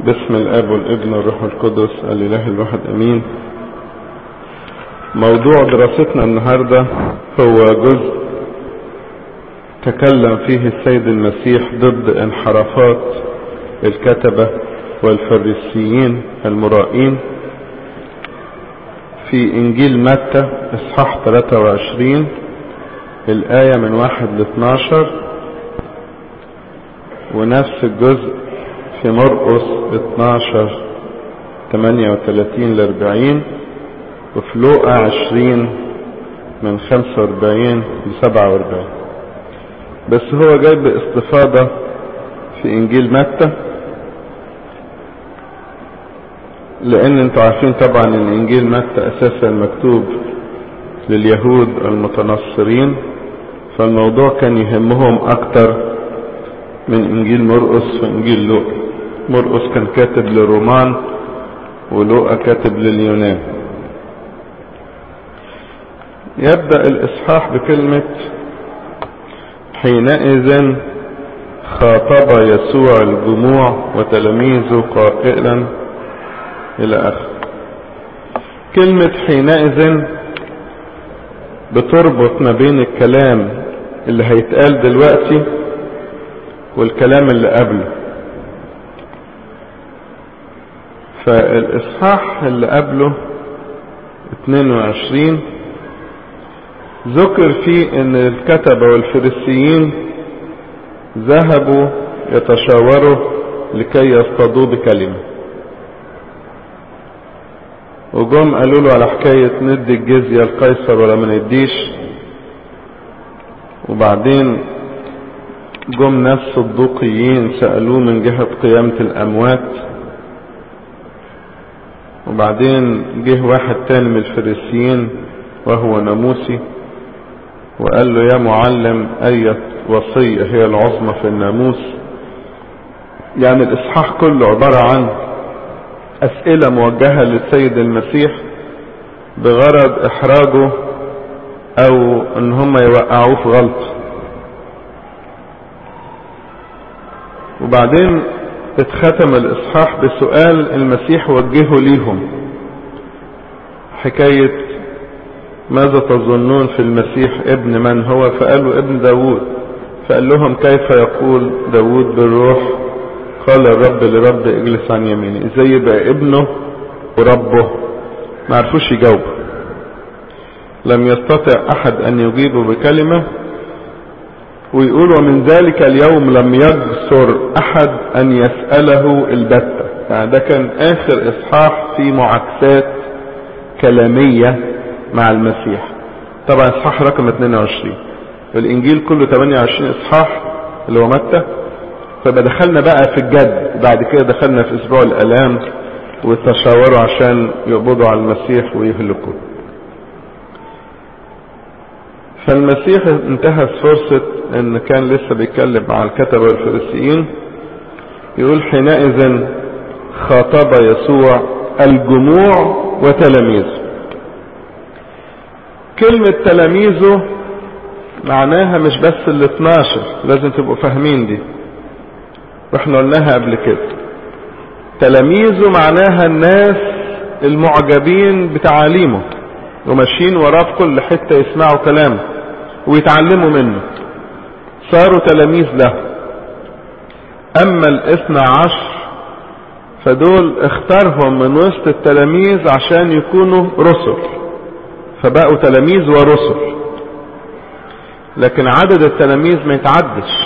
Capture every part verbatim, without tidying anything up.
باسم الاب والابن والروح القدس الاله الواحد امين. موضوع دراستنا النهاردة هو جزء تكلم فيه السيد المسيح ضد انحرافات الكتبة والفريسيين المرائين في انجيل متى اصحاح ثلاثة وعشرين الآية من واحد لاثناشر، ونفس الجزء في مرقس اتناشر ثمانية وثلاثين لأربعين، وفي لوقا عشرين من خمسة وأربعين لسبعة وأربعين. بس هو جاي باستفاضة في انجيل متى، لان انتوا عارفين طبعا ان انجيل متى اساسا مكتوب لليهود المتنصرين، فالموضوع كان يهمهم اكتر من انجيل مرقس وانجيل لوقا. مرقس كان كاتب للرومان ولوقا كاتب لليونان. يبدأ الاصحاح بكلمة حينئذ خاطب يسوع الجموع وتلاميذه قائلا الى اخر. كلمة حينئذ بتربط ما بين الكلام اللي هيتقال دلوقتي والكلام اللي قبله. فالاصحاح اللي قبله اثنين وعشرين ذكر فيه ان الكتبة والفريسيين ذهبوا يتشاوروا لكي يصطادوه بكلمة، وجم قالوا له على حكاية ندي الجزية القيصر ولا ما نديش. وبعدين جم ناس صدوقيين سألوه من جهة قيامة الأموات. وبعدين جه واحد تاني من الفريسيين وهو ناموسي وقال له يا معلم أية وصية هي العظمى في الناموس. يعني الإصحاح كله عبارة عن أسئلة موجهة للسيد المسيح بغرض إحراجه أو إن هم يوقعوه في غلط. وبعدين اتختم الإصحاح بسؤال المسيح وجهه ليهم، حكاية ماذا تظنون في المسيح ابن من هو؟ فقالوا ابن داود. فقال لهم كيف يقول داود بالروح قال الرب لرب اجلس عن يميني؟ ازاي يبقى ابنه وربه؟ ما عرفوش يجاوبوا. لم يستطع احد ان يجيبه بكلمة. ويقول ومن ذلك اليوم لم يجسر احد ان يسأله البتة. يعني ده كان اخر اصحاح في معاكسات كلامية مع المسيح. طبعا اصحاح رقم اثنين وعشرين، الانجيل كله ثمانية وعشرين اصحاح اللي هو متى. فبقى دخلنا بقى في الجد. بعد كده دخلنا في اسبوع الالام وتشاوروا عشان يقبضوا على المسيح ويهلكوه. فالمسيح انتهز فرصة ان كان لسه بيتكلم مع الكتبة والفريسيين، يقول حينئذ خاطب يسوع الجموع وتلاميذه. كلمة تلاميذه معناها مش بس ال اثناشر، لازم تبقوا فاهمين دي، واحنا قلناها قبل كده. تلاميذه معناها الناس المعجبين بتعاليمه وماشيين وراه في كل حتة يسمعوا كلامه ويتعلموا منه، صاروا تلاميذ له. اما الاثنى عشر فدول اختارهم من وسط التلاميذ عشان يكونوا رسل، فبقوا تلاميذ ورسل. لكن عدد التلاميذ ما يتعدش.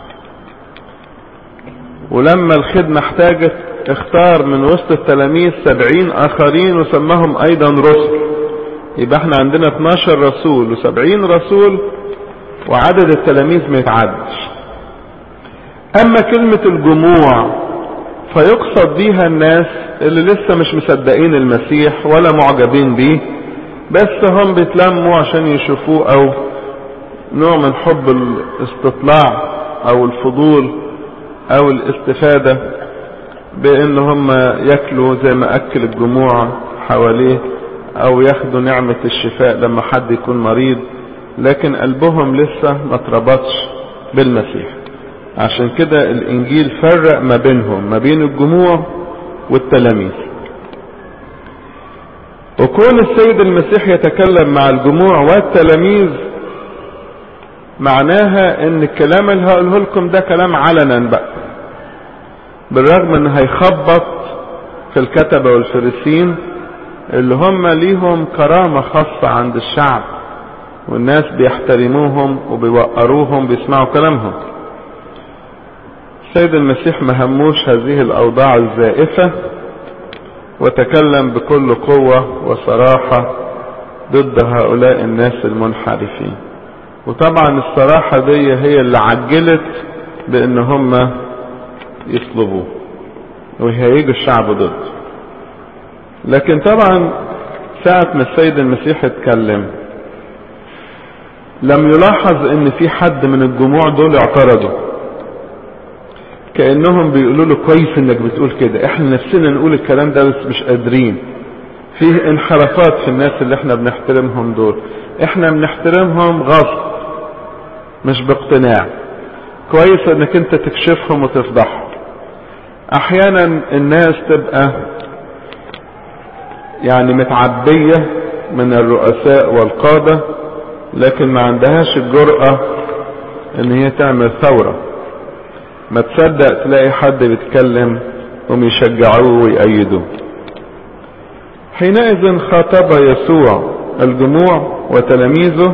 ولما الخدمة احتاجت اختار من وسط التلاميذ سبعين اخرين وسماهم ايضا رسل. يبقى احنا عندنا اثناشر رسول وسبعين رسول، وعدد التلاميذ ما يتعدش. اما كلمة الجموع فيقصد بيها الناس اللي لسه مش مصدقين المسيح ولا معجبين بيه، بس هم بيتلموا عشان يشوفوه، او نوع من حب الاستطلاع او الفضول او الاستفادة بان هم ياكلوا زي ما اكل الجموع حواليه، او ياخدوا نعمة الشفاء لما حد يكون مريض، لكن قلبهم لسه ما اتربطش بالمسيح. عشان كده الانجيل فرق ما بينهم، ما بين الجموع والتلاميذ. وكون السيد المسيح يتكلم مع الجموع والتلاميذ معناها ان الكلام اللي هقوله لكم ده كلام علنا بقى، بالرغم ان هيخبط في الكتبة والفريسين اللي هم ليهم كرامة خاصة عند الشعب، والناس بيحترموهم وبيوقروهم بيسمعوا كلامهم. السيد المسيح ما هموش هذه الأوضاع الزائفة، وتكلم بكل قوة وصراحة ضد هؤلاء الناس المنحرفين. وطبعا الصراحة دي هي اللي عجلت بان هم يصلبوه وهيجي الشعب ضد. لكن طبعا ساعة ما السيد المسيح اتكلم لم يلاحظ ان في حد من الجموع دول اعترضوا، كأنهم بيقولوا له كويس انك بتقول كده، احنا نفسنا نقول الكلام ده بس مش قادرين. فيه انحرافات في الناس اللي احنا بنحترمهم دول، احنا بنحترمهم غصب مش باقتناع. كويس انك انت تكشفهم وتفضحهم. احيانا الناس تبقى يعني متعبية من الرؤساء والقادة، لكن ما عندهاش الجرأة ان هي تعمل ثورة. ما تصدق تلاقي حد بيتكلم هم يشجعوه ويأيدوه. حينئذ خاطب يسوع الجموع وتلاميذه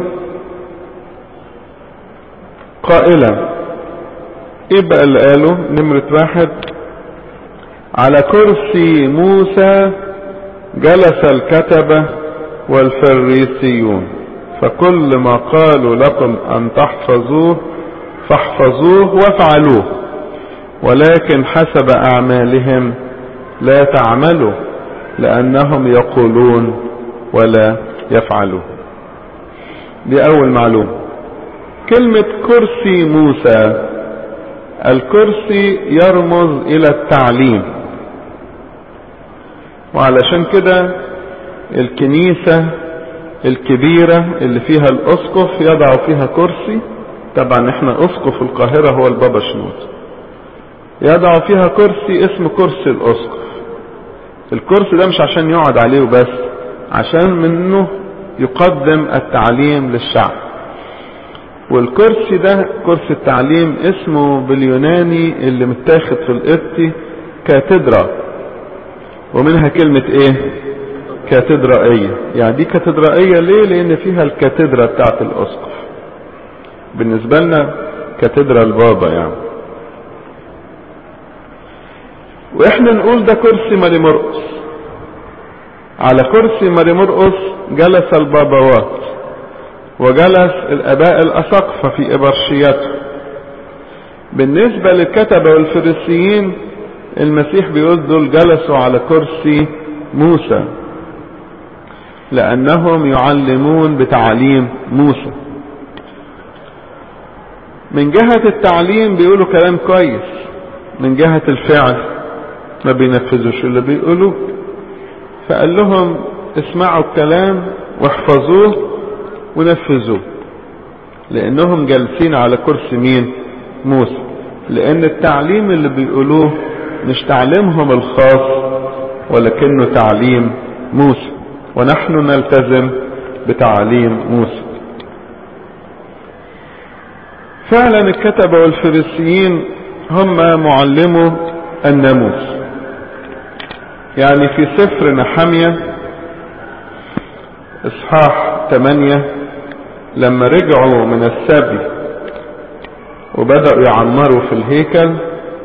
قائلا، ايه بقى اللي قاله؟ نمرة واحد: على كرسي موسى جلس الكتبة والفريسيون، فكل ما قالوا لكم ان تحفظوه فاحفظوه وافعلوه، ولكن حسب اعمالهم لا تعملوا، لانهم يقولون ولا يفعلون. دي اول معلومة. كلمة كرسي موسى، الكرسي يرمز الى التعليم، وعلشان كده الكنيسة الكبيرة اللي فيها الاسقف يضع فيها كرسي. طبعا احنا اسقف القاهرة هو البابا شنود، يضع فيها كرسي اسمه كرسي الاسقف. الكرسي ده مش عشان يقعد عليه وبس، عشان منه يقدم التعليم للشعب. والكرسي ده كرسي التعليم اسمه باليوناني اللي متاخد في القبطي كاتدرا، ومنها كلمة ايه؟ كاتدرائية. يعني دي كاتدرائية ليه؟ لان فيها الكاتدرا بتاعت الاسقف، بالنسبة لنا كاتدرا البابا يعني. واحنا نقول ده كرسي ماري مرقس. على كرسي ماري مرقس جلس البابوات، وجلس الاباء الاساقفة في ابرشيته. بالنسبة للكتبة والفريسيين المسيح بيقول دول جلسوا على كرسي موسى، لانهم يعلمون بتعليم موسى. من جهة التعليم بيقولوا كلام كويس، من جهة الفعل ما بينفذوش اللي بيقولوه. فقال لهم اسمعوا الكلام واحفظوه ونفذوه، لانهم جالسين على كرسي مين؟ موسى. لان التعليم اللي بيقولوه مش تعليمهم الخاص، ولكنه تعليم موسى، ونحن نلتزم بتعليم موسى. فعلا الكتبة والفريسيين هم معلموا الناموس. يعني في سفر نحمية اصحاح ثمانية لما رجعوا من السبي وبدأوا يعمروا في الهيكل،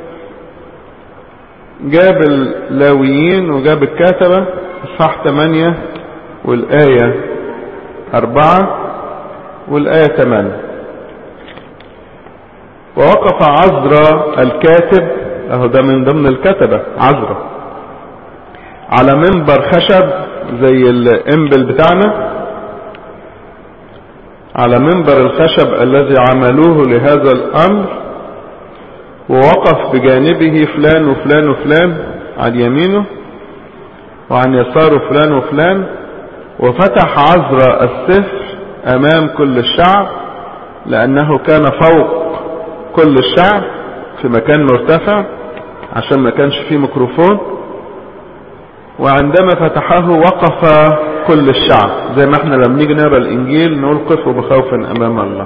جاب اللاويين وجاب الكتبة. اصحاح ثمانية والآية أربعة والآية ثمانية: ووقف عزرا الكاتب، اهو ده من ضمن الكتبة عزرا، على منبر خشب زي الانبل بتاعنا، على منبر الخشب الذي عملوه لهذا الامر، ووقف بجانبه فلان وفلان وفلان عن يمينه، وعن يساره فلان وفلان، وفتح عزرا السفر امام كل الشعب، لانه كان فوق كل الشعب في مكان مرتفع عشان ما كانش فيه ميكروفون. وعندما فتحه وقف كل الشعب، زي ما احنا لما نيجي نقرا الانجيل نقول قفوا بخوف امام الله.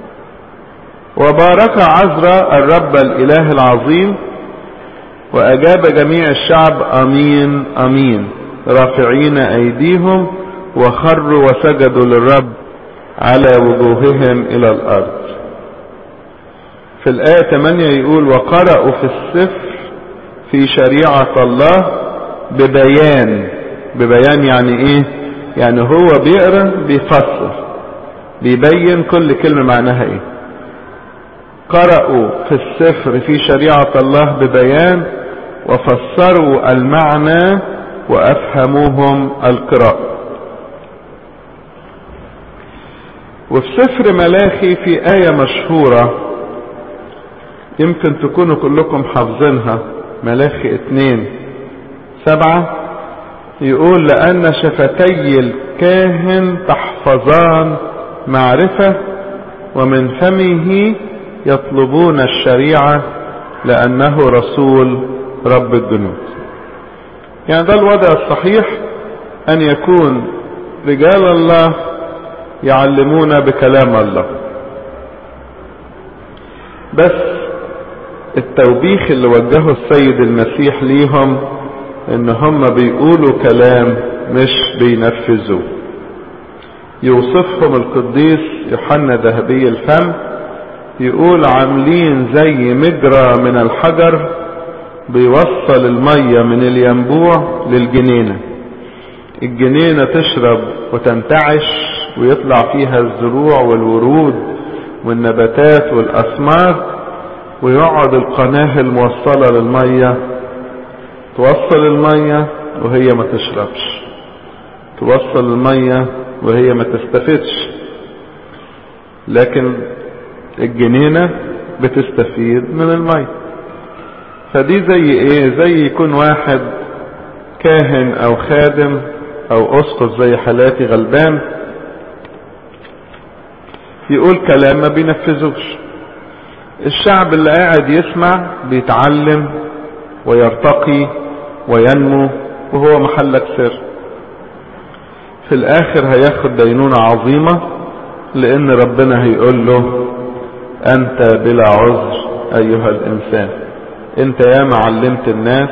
وبارك عزرا الرب الاله العظيم، واجاب جميع الشعب امين امين رافعين ايديهم، وخروا وسجدوا للرب على وجوههم الى الارض. في الآية ثمانية يقول وقرأوا في السفر في شريعة الله ببيان. ببيان يعني ايه؟ يعني هو بيقرأ بيفسر بيبين كل كلمة معناها ايه. قرأوا في السفر في شريعة الله ببيان، وفسروا المعنى وأفهموهم القراءة. وفي سفر ملاخي في آية مشهورة يمكن تكونوا كلكم حافظينها، ملاخي اتنين سبعة، يقول لأن شفتي الكاهن تحفظان معرفة، ومن فمه يطلبون الشريعة، لأنه رسول رب الجنود. يعني ده الوضع الصحيح، أن يكون رجال الله يعلمون بكلام الله. بس التوبيخ اللي وجهه السيد المسيح ليهم ان هم بيقولوا كلام مش بينفذوه. يوصفهم القديس يوحنا ذهبي الفم، يقول عاملين زي مجرى من الحجر بيوصل المية من الينبوع للجنينة. الجنينة تشرب وتنتعش ويطلع فيها الزروع والورود والنباتات والأثمار، ويقعد القناة الموصلة للمية توصل المية وهي ما تشربش، توصل المية وهي ما تستفدش. لكن الجنينة بتستفيد من المية. فدي زي ايه؟ زي يكون واحد كاهن او خادم او اسقف زي حالاتي غلبان يقول كلام ما بينفذوش. الشعب اللي قاعد يسمع بيتعلم ويرتقي وينمو، وهو محلك سر. في الاخر هياخد دينونة عظيمة، لان ربنا هيقول له انت بلا عذر ايها الانسان، انت يا معلمت الناس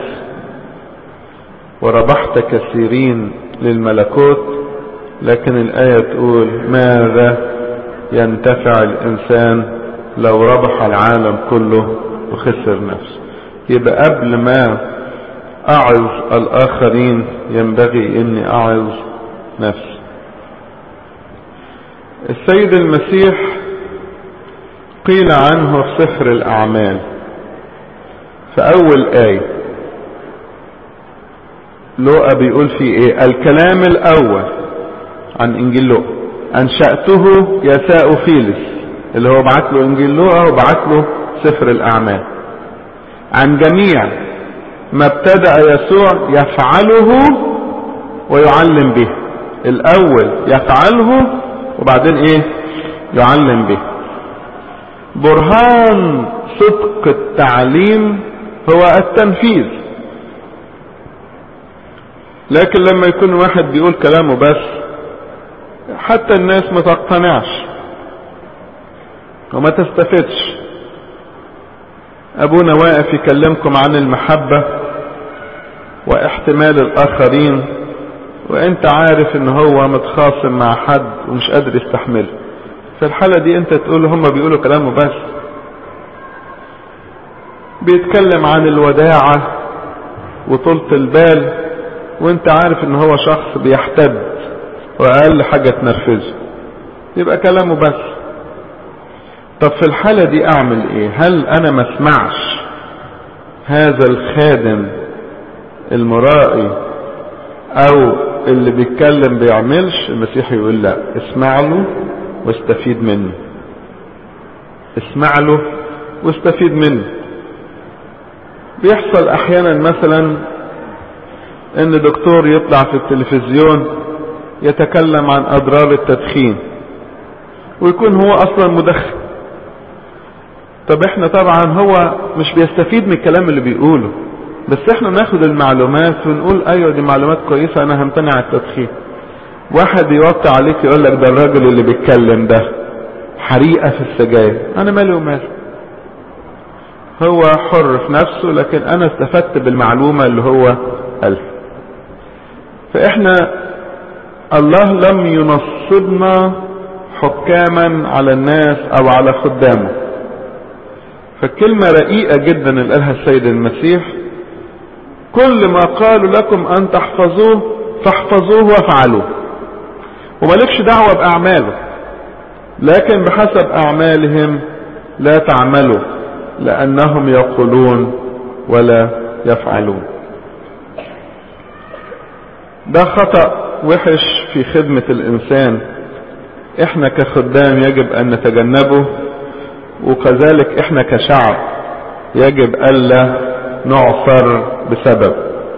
وربحت كثيرين للملكوت، لكن الآية تقول ماذا ينتفع الانسان لو ربح العالم كله وخسر نفسه. يبقى قبل ما اعظ الاخرين ينبغي اني اعظ نفسي. السيد المسيح قيل عنه في سفر الاعمال في اول آية لوقا بيقول فيه ايه؟ الكلام الاول عن انجيل لوقا انشأته يساء فيلس، اللي هو بعت له انجيل لوقا وبعت له سفر الاعمال، عن جميع ما ابتدأ يسوع يفعله ويعلم به. الاول يفعله وبعدين ايه؟ يعلم به. برهان صدق التعليم هو التنفيذ. لكن لما يكون واحد بيقول كلامه بس حتى الناس ما تقتنعش وما تستفدش. ابونا واقف يكلمكم عن المحبة واحتمال الاخرين، وانت عارف ان هو متخاصم مع حد ومش قادر يستحمله. في الحالة دي انت تقول هم بيقولوا كلامه بس. بيتكلم عن الوداعة وطولة البال، وانت عارف ان هو شخص بيحتد واقل حاجة تنرفزه، يبقى كلامه بس. طب في الحالة دي اعمل ايه؟ هل انا ما اسمعش هذا الخادم المرائي او اللي بيتكلم بيعملش؟ المسيح يقول لا، اسمع له واستفيد منه. اسمع له واستفيد منه. بيحصل احيانا مثلا ان دكتور يطلع في التلفزيون يتكلم عن اضرار التدخين ويكون هو اصلا مدخن. طب احنا طبعا هو مش بيستفيد من الكلام اللي بيقوله، بس احنا ناخد المعلومات ونقول ايوه دي معلومات كويسة انا همتنع التدخين. واحد يوطي عليك يقول لك ده الراجل اللي بيتكلم ده حريقة في السجاير، انا مالي وماله، هو حر في نفسه، لكن انا استفدت بالمعلومة اللي هو قالها. فاحنا الله لم ينصبنا حكاما على الناس او على خدامه. فالكلمة رقيقة جدا اللي قالها السيد المسيح، كل ما قالوا لكم ان تحفظوه فاحفظوه وافعلوه، ومالكش دعوة باعماله، لكن بحسب اعمالهم لا تعملوا لانهم يقولون ولا يفعلون. ده خطأ وحش في خدمة الانسان، احنا كخدام يجب ان نتجنبه، وكذلك احنا كشعب يجب الا نعثر بسبب.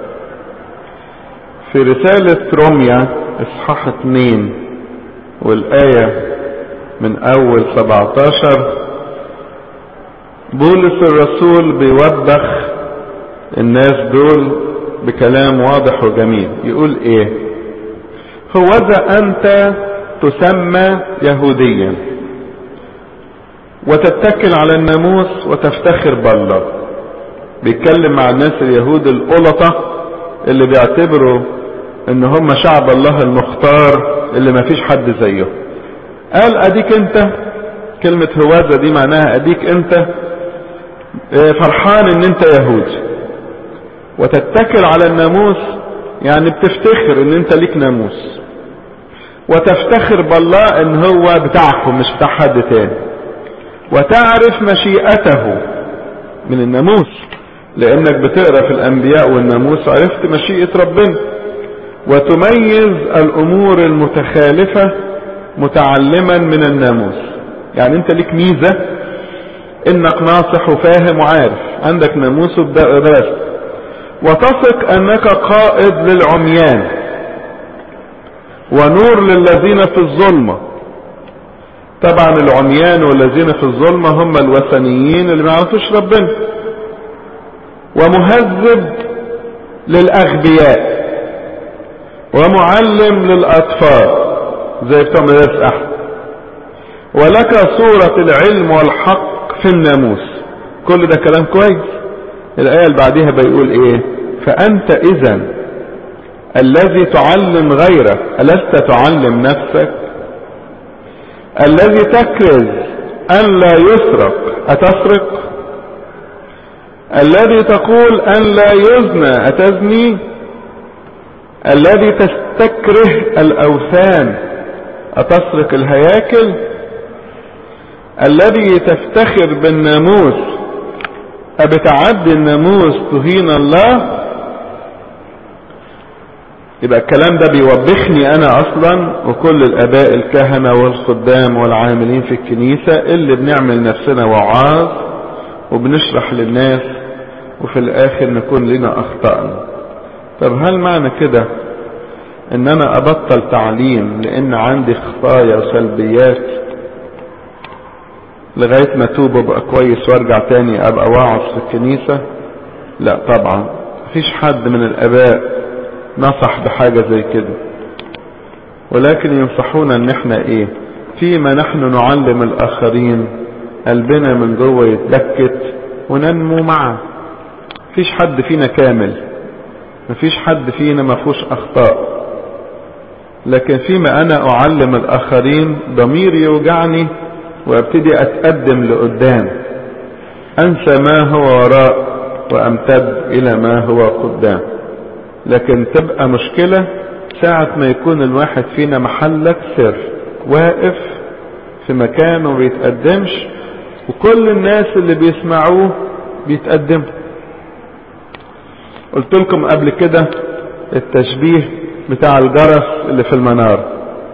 في رسالة روميا اصحاح اتنين والآية من اول سبعتاشر بولس الرسول بيوبخ الناس دول بكلام واضح وجميل. يقول ايه؟ هوذا انت تسمى يهوديا وتتكل على الناموس وتفتخر بالله. بيتكلم مع الناس اليهود القلطة اللي بيعتبروا ان هم شعب الله المختار اللي ما فيش حد زيه. قال اديك انت، كلمة هوذا دي معناها اديك انت فرحان ان انت يهودي، وتتكل على الناموس يعني بتفتخر ان انت ليك ناموس، وتفتخر بالله ان هو بتاعكم مش بتاع حد تاني، وتعرف مشيئته من الناموس، لانك بتقرأ في الانبياء والناموس عرفت مشيئة ربنا، وتميز الامور المتخالفة متعلما من الناموس. يعني انت ليك ميزة انك ناصح وفاهم وعارف، عندك ناموس ودراسة، وتثق انك قائد للعميان ونور للذين في الظلمة. طبعا العميان والذين في الظلمة هم الوثنيين اللي ما يعرفوش ربنا. ومهذب للأغبياء ومعلم للأطفال زي بتوع مدارس أحد، ولك صورة العلم والحق في الناموس. كل ده كلام كويس. الآية اللي بعديها بيقول ايه؟ فأنت إذن الذي تعلم غيرك ألست تعلم نفسك؟ الذي تكرز أن لا يسرق أتسرق؟ الذي تقول أن لا يزنى أتزني؟ الذي تستكره الأوثان أتسرق الهياكل؟ الذي تفتخر بالناموس أبتعدي الناموس تهين الله؟ يبقى الكلام ده بيوبخني انا اصلا وكل الاباء الكهنة والخدام والعاملين في الكنيسة اللي بنعمل نفسنا وعاظ وبنشرح للناس وفي الاخر نكون لنا اخطأنا. طب هل معنى كده ان انا ابطل تعليم لان عندي خطايا وسلبيات لغاية ما توب وابقى كويس وارجع تاني ابقى واعظ في الكنيسة؟ لا طبعا، مفيش حد من الاباء نصح بحاجة زي كده، ولكن ينصحونا ان احنا ايه؟ فيما نحن نعلم الاخرين قلبنا من جوه يتبكت وننمو معه. مفيش حد فينا كامل، مفيش حد فينا مفهوش اخطاء، لكن فيما انا اعلم الاخرين ضميري يوجعني وابتدي اتقدم لقدام، انسى ما هو وراء وامتد الى ما هو قدام. لكن تبقى مشكلة ساعة ما يكون الواحد فينا محلك سر واقف في مكانه بيتقدمش وكل الناس اللي بيسمعوه بيتقدموا. قلت لكم قبل كده التشبيه بتاع الجرس اللي في المنارة.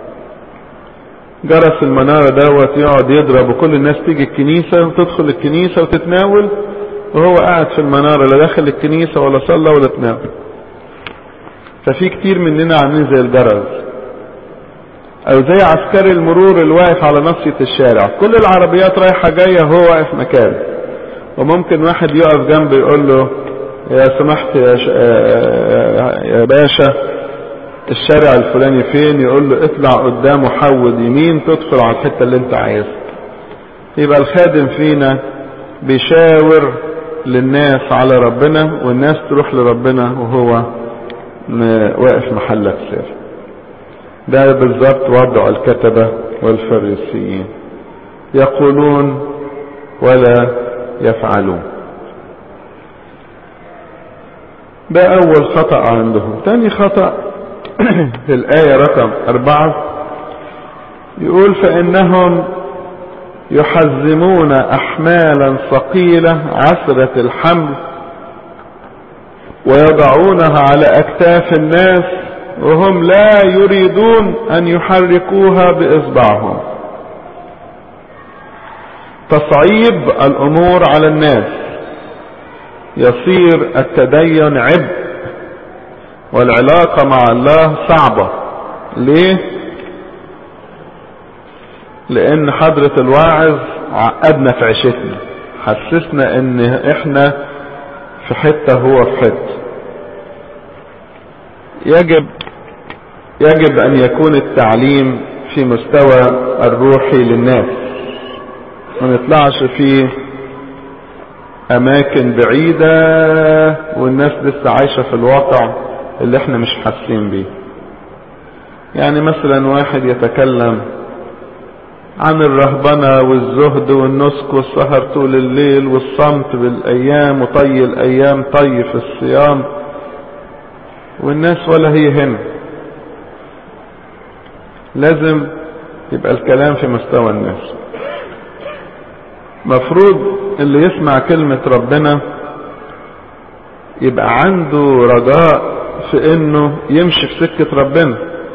جرس المنارة دوت يقعد يضرب وكل الناس تيجي الكنيسة وتدخل الكنيسة وتتناول، وهو قاعد في المنارة لا داخل الكنيسة ولا صلى ولا تناول. ففي كتير مننا عاملين زي الجرس او زي عسكري المرور اللي واقف على ناصية الشارع، كل العربيات رايحة جاية هو واقف مكانه، وممكن واحد يقف جنبه يقول له يا سمحت يا, ش... يا باشا الشارع الفلاني فين؟ يقول له اطلع قدامه حود يمين تدخل على الحتة اللي انت عايزها. يبقى الخادم فينا بيشاور للناس على ربنا، والناس تروح لربنا وهو واقف محلك سر. ده بالضبط وضع الكتبة والفريسيين، يقولون ولا يفعلون. ده اول خطأ عندهم. تاني خطأ في الآية رقم أربعة يقول فإنهم يحزمون أحمالا ثقيلة عسرة الحمل ويضعونها على أكتاف الناس وهم لا يريدون أن يحركوها بإصبعهم. تصعيب الأمور على الناس يصير التدين عبء، والعلاقة مع الله صعبة. ليه؟ لأن حضرة الواعظ عقدنا في عيشتنا، حسسنا ان احنا في حتة هو في حتة. يجب يجب ان يكون التعليم في مستوى الروحي للناس، ما نطلعش في اماكن بعيدة والناس لسه عايشة في الواقع اللي احنا مش حاسين بيه. يعني مثلا واحد يتكلم عن الرهبنة والزهد والنسك والسهر طول الليل والصمت بالايام وطي الايام طي في الصيام، والناس ولا هي هنا. لازم يبقى الكلام في مستوى الناس. مفروض اللي يسمع كلمة ربنا يبقى عنده رجاء في انه يمشي في سكة ربنا،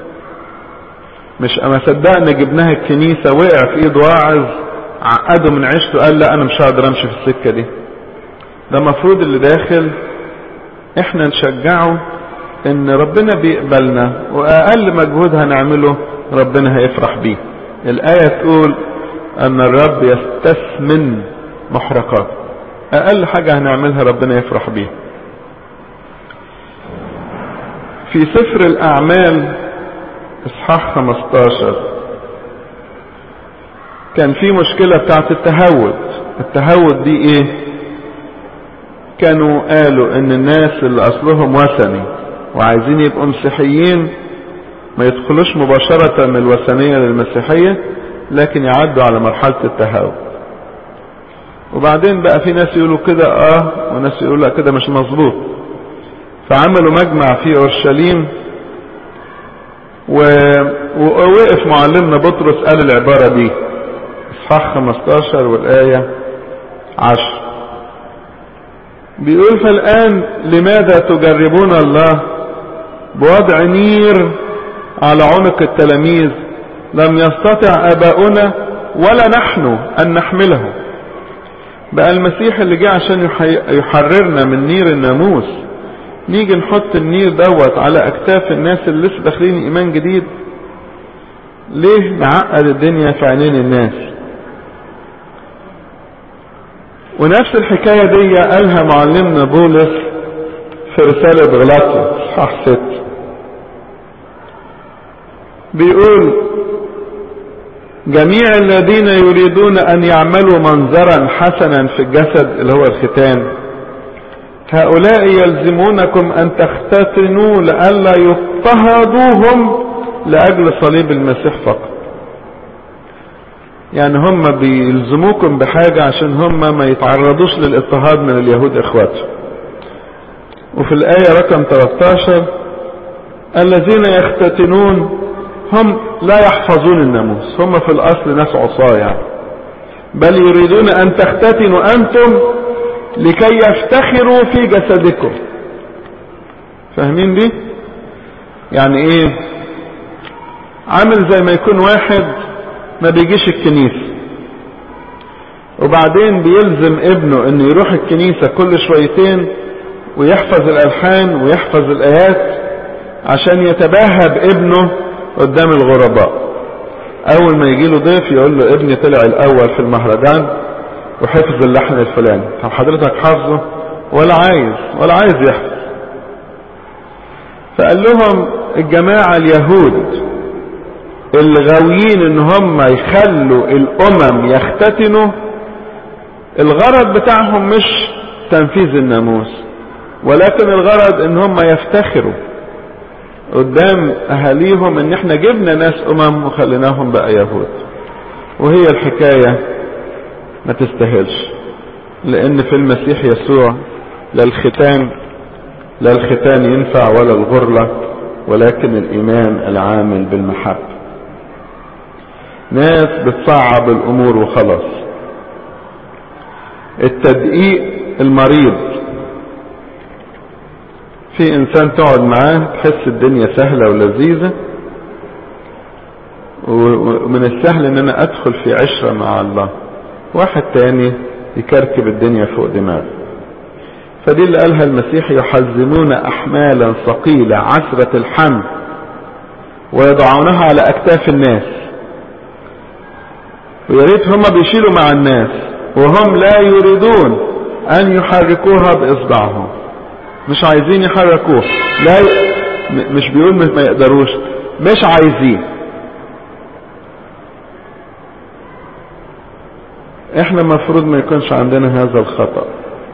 مش اما صدقنا جبناها الكنيسة وقع في ايد واعظ عقده من عيشته قال لا انا مش هقدر امشي في السكة دي. ده مفروض اللي داخل احنا نشجعه ان ربنا بيقبلنا، واقل مجهود هنعمله ربنا هيفرح بيه. الآية تقول ان الرب يستثمن محرقات، اقل حاجة هنعملها ربنا يفرح بيه. في سفر الاعمال اصحاح خمستاشر كان في مشكلة بتاعت التهود. التهود دي ايه؟ كانوا قالوا ان الناس اللي اصلهم وثني وعايزين يبقوا مسيحيين ما يدخلوش مباشرة من الوثنية للمسيحية، لكن يعدوا على مرحلة التهاوت. وبعدين بقى في ناس يقولوا كده اه وناس يقولوا لا كده مش مظبوط. فعملوا مجمع في اورشليم و... ووقف معلمنا بطرس قال العبارة دي اصحاح خمستاشر والآية عشر، بيقول فالآن لماذا تجربون الله بوضع نير على عنق التلاميذ لم يستطع آباؤنا ولا نحن أن نحمله. بقى المسيح اللي جه عشان يحررنا من نير الناموس نيجي نحط النير دوت على أكتاف الناس اللي لسه داخلين إيمان جديد؟ ليه نعقد الدنيا في عينين الناس؟ ونفس الحكاية دي قالها معلمنا بولس في رسالة غلاطيا اصحاح ستة، بيقول جميع الذين يريدون ان يعملوا منظرا حسنا في الجسد اللي هو الختان هؤلاء يلزمونكم ان تختتنوا لئلا يضطهدوهم لاجل صليب المسيح فقط. يعني هم بيلزموكم بحاجة عشان هم ما يتعرضوش للاضطهاد من اليهود اخواتهم. وفي الآية رقم ثلاثة عشر الذين يختتنون هم لا يحفظون الناموس، هم في الاصل ناس عصاة يعني، بل يريدون ان تختتنوا انتم لكي يفتخروا في جسدكم. فاهمين دي؟ يعني ايه؟ عامل زي ما يكون واحد ما بيجيش الكنيسة وبعدين بيلزم ابنه انه يروح الكنيسة كل شويتين ويحفظ الالحان ويحفظ الايات عشان يتباهى بابنه قدام الغرباء. اول ما يجي له ضيف يقول له ابني طلع الاول في المهرجان وحفظ اللحن الفلاني. طب حضرتك حافظه ولا عايز ولا عايز يحضر. فقال لهم الجماعة اليهود اللي غاويين ان هم يخلوا الامم يختتنوا، الغرض بتاعهم مش تنفيذ الناموس، ولكن الغرض ان هم يفتخروا قدام اهاليهم ان احنا جبنا ناس امم وخليناهم بقى يهود. وهي الحكاية ما تستاهلش، لان في المسيح يسوع لا الختان لا الختان ينفع ولا الغرلة، ولكن الايمان العامل بالمحبة. ناس بتصعب الامور وخلاص. التدقيق المريض، في انسان تقعد معاه تحس الدنيا سهلة ولذيذة، ومن السهل ان انا ادخل في عشرة مع الله. واحد تاني يكركب الدنيا فوق دماغه. فدي اللي قالها المسيح: يحزمون احمالا ثقيلة عسرة الحمل ويضعونها على اكتاف الناس. ويا ريت هم بيشيلوا مع الناس وهم لا يريدون ان يحركوها باصبعهم، مش عايزين يحركوه. لا ي... مش بيقول ما يقدروش، مش عايزين. احنا مفروض ما يكونش عندنا هذا الخطأ.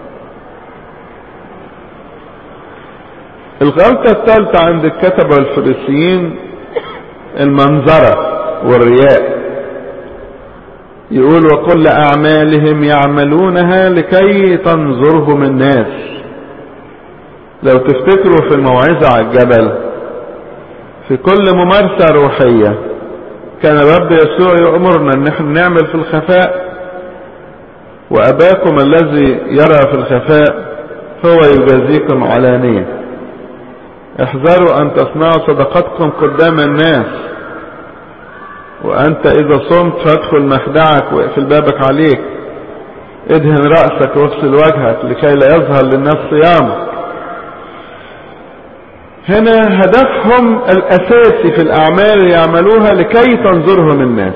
الغلطة الثالثة عند الكتبة والفريسيين المنظرة والرياء. يقول: وكل اعمالهم يعملونها لكي تنظرهم الناس. لو تفتكروا في الموعظة على الجبل، في كل ممارسة روحية كان الرب يسوع يأمرنا ان احنا نعمل في الخفاء، واباكم الذي يرى في الخفاء هو يجازيكم علانية. احذروا ان تصنعوا صدقاتكم قدام الناس، وانت اذا صمت فادخل مخدعك واقفل بابك عليك، ادهن رأسك واغسل وجهك لكي لا يظهر للناس صيامك. هنا هدفهم الاساسي في الاعمال اللي يعملوها لكي تنظرهم الناس.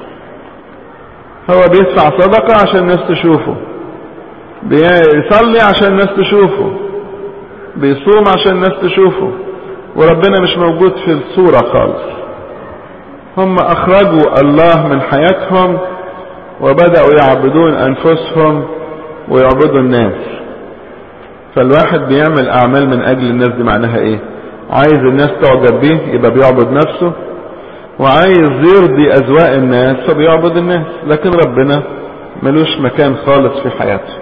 هو بيدفع صدقة عشان الناس تشوفه، بيصلي عشان الناس تشوفه، بيصوم عشان الناس تشوفه، وربنا مش موجود في الصورة خالص. هم اخرجوا الله من حياتهم وبدأوا يعبدون انفسهم ويعبدوا الناس. فالواحد بيعمل اعمال من اجل الناس، دي معناها ايه؟ عايز الناس تعجب بيه يبقى بيعبد نفسه، وعايز يرضي اذواق الناس فبيعبد الناس، لكن ربنا ملوش مكان خالص في حياته.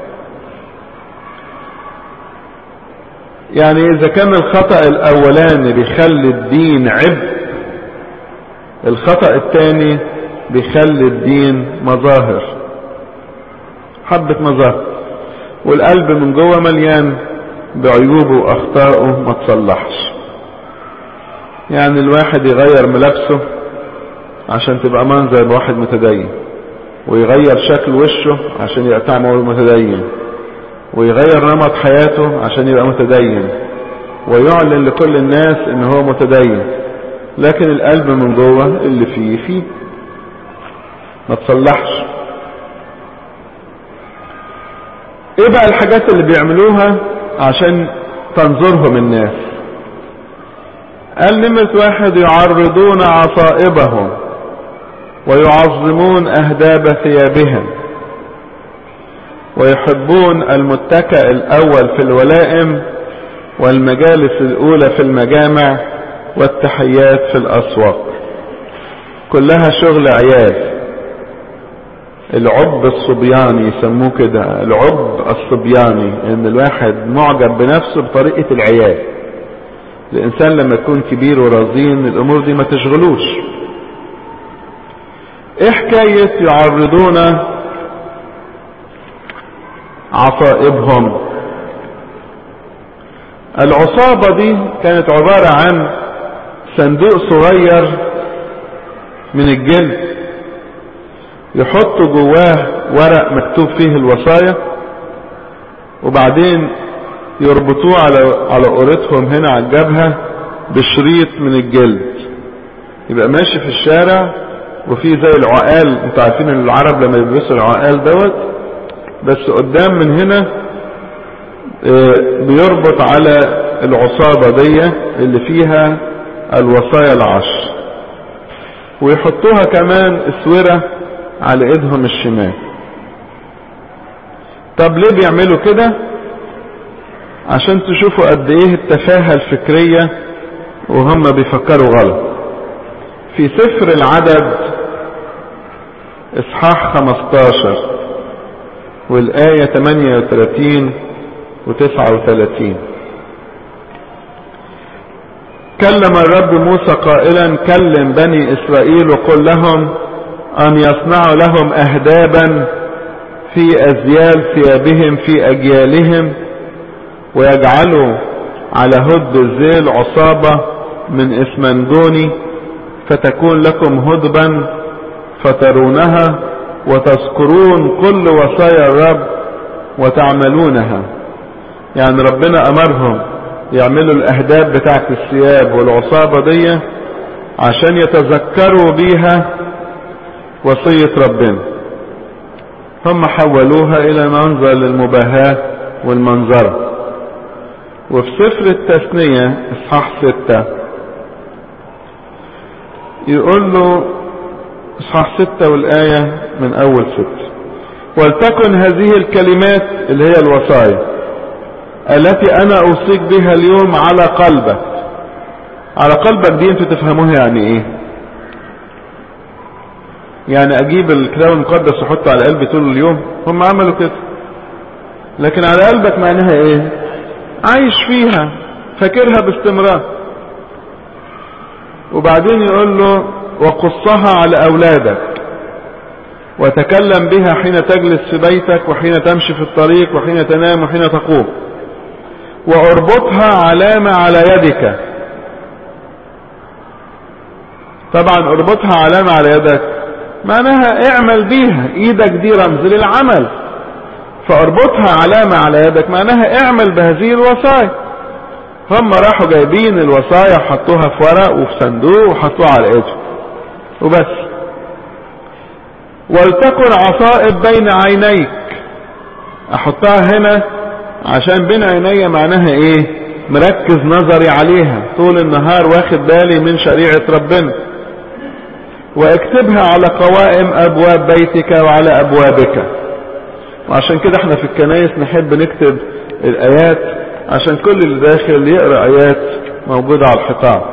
يعني اذا كان الخطأ الاولاني بيخلي الدين عبء، الخطأ الثاني بيخلي الدين مظاهر، حبة مظاهر، والقلب من جوه مليان بعيوبه واخطائه ما تصلحش. يعني الواحد يغير ملابسه عشان تبقى منظر بواحد متدين، ويغير شكل وشه عشان يبقى طعمه متدين، ويغير نمط حياته عشان يبقى متدين، ويعلن لكل الناس ان هو متدين، لكن القلب من جوه اللي فيه فيه ما تصلحش. ايه بقى الحاجات اللي بيعملوها عشان تنظرهم الناس؟ قال: نمرة واحد: يعرضون عصائبهم ويعظمون اهداب ثيابهم، ويحبون المتكأ الاول في الولائم والمجالس الاولى في المجامع والتحيات في الاسواق. كلها شغل عيال، العب الصبياني يسموه كده، العب الصبياني، ان الواحد معجب بنفسه بطريقة العيال. الانسان لما يكون كبير ورزين الامور دي ما تشغلوش. ايه حكاية يعرضون عصائبهم؟ العصابة دي كانت عبارة عن صندوق صغير من الجلد، يحطوا جواه ورق مكتوب فيه الوصايا، وبعدين يربطوه على على قورتهم هنا على الجبهة بشريط من الجلد. يبقى ماشي في الشارع وفي زي العقال، انتوا عارفين العرب لما يلبسوا العقال دوت، بس قدام من هنا بيربط على العصابة دي اللي فيها الوصايا العشر، ويحطوها كمان اسورة على ايدهم الشمال. طب ليه بيعملوا كده؟ عشان تشوفوا قد ايه التفاهة الفكرية وهم بيفكروا غلط. في سفر العدد اصحاح خمستاشر والآية تمانية وتلاتين وتسعة وتلاتين، كلم الرب موسى قائلا: كلم بني إسرائيل وقل لهم أن يصنعوا لهم أهدابا في أزيال ثيابهم في أجيالهم، ويجعلوا على هد الذيل عصابة من إسمنجوني، فتكون لكم هدبا فترونها وتذكرون كل وصايا الرب وتعملونها. يعني ربنا أمرهم يعملوا الأهداب بتاعت الثياب والعصابة دي عشان يتذكروا بيها وصية ربنا. هم حولوها إلى منظر للمباهاة والمنظرة. وفي سفر التثنية اصحاح ستة يقول له اصحاح ستة والآية من أول ستة: ولتكن هذه الكلمات اللي هي الوصايا التي أنا أوصيك بها اليوم على قلبك. على قلبك دي انتوا تفهموها يعني ايه؟ يعني اجيب الكتاب المقدس واحطه على قلبي طول اليوم؟ هم عملوا كده. لكن على قلبك معناها ايه؟ عايش فيها، فاكرها باستمرار. وبعدين يقول له: وقصها على اولادك وتكلم بها حين تجلس في بيتك وحين تمشي في الطريق وحين تنام وحين تقوم، واربطها علامة على يدك. طبعا اربطها علامة على يدك معناها اعمل بيها، ايدك دي رمز للعمل، فاربطها علامة على يدك معناها اعمل بهذه الوصايا. هم راحوا جايبين الوصايا وحطوها في ورق وفي صندوق وحطوها على ايدهم وبس. ولتكن عصائب بين عينيك، احطها هنا عشان بين عيني معناها ايه؟ مركز نظري عليها طول النهار، واخد بالي من شريعة ربنا. واكتبها على قوائم ابواب بيتك وعلى ابوابك. وعشان كده احنا في الكنائس نحب نكتب الايات عشان كل اللي داخل يقرأ ايات موجودة على الحيطان.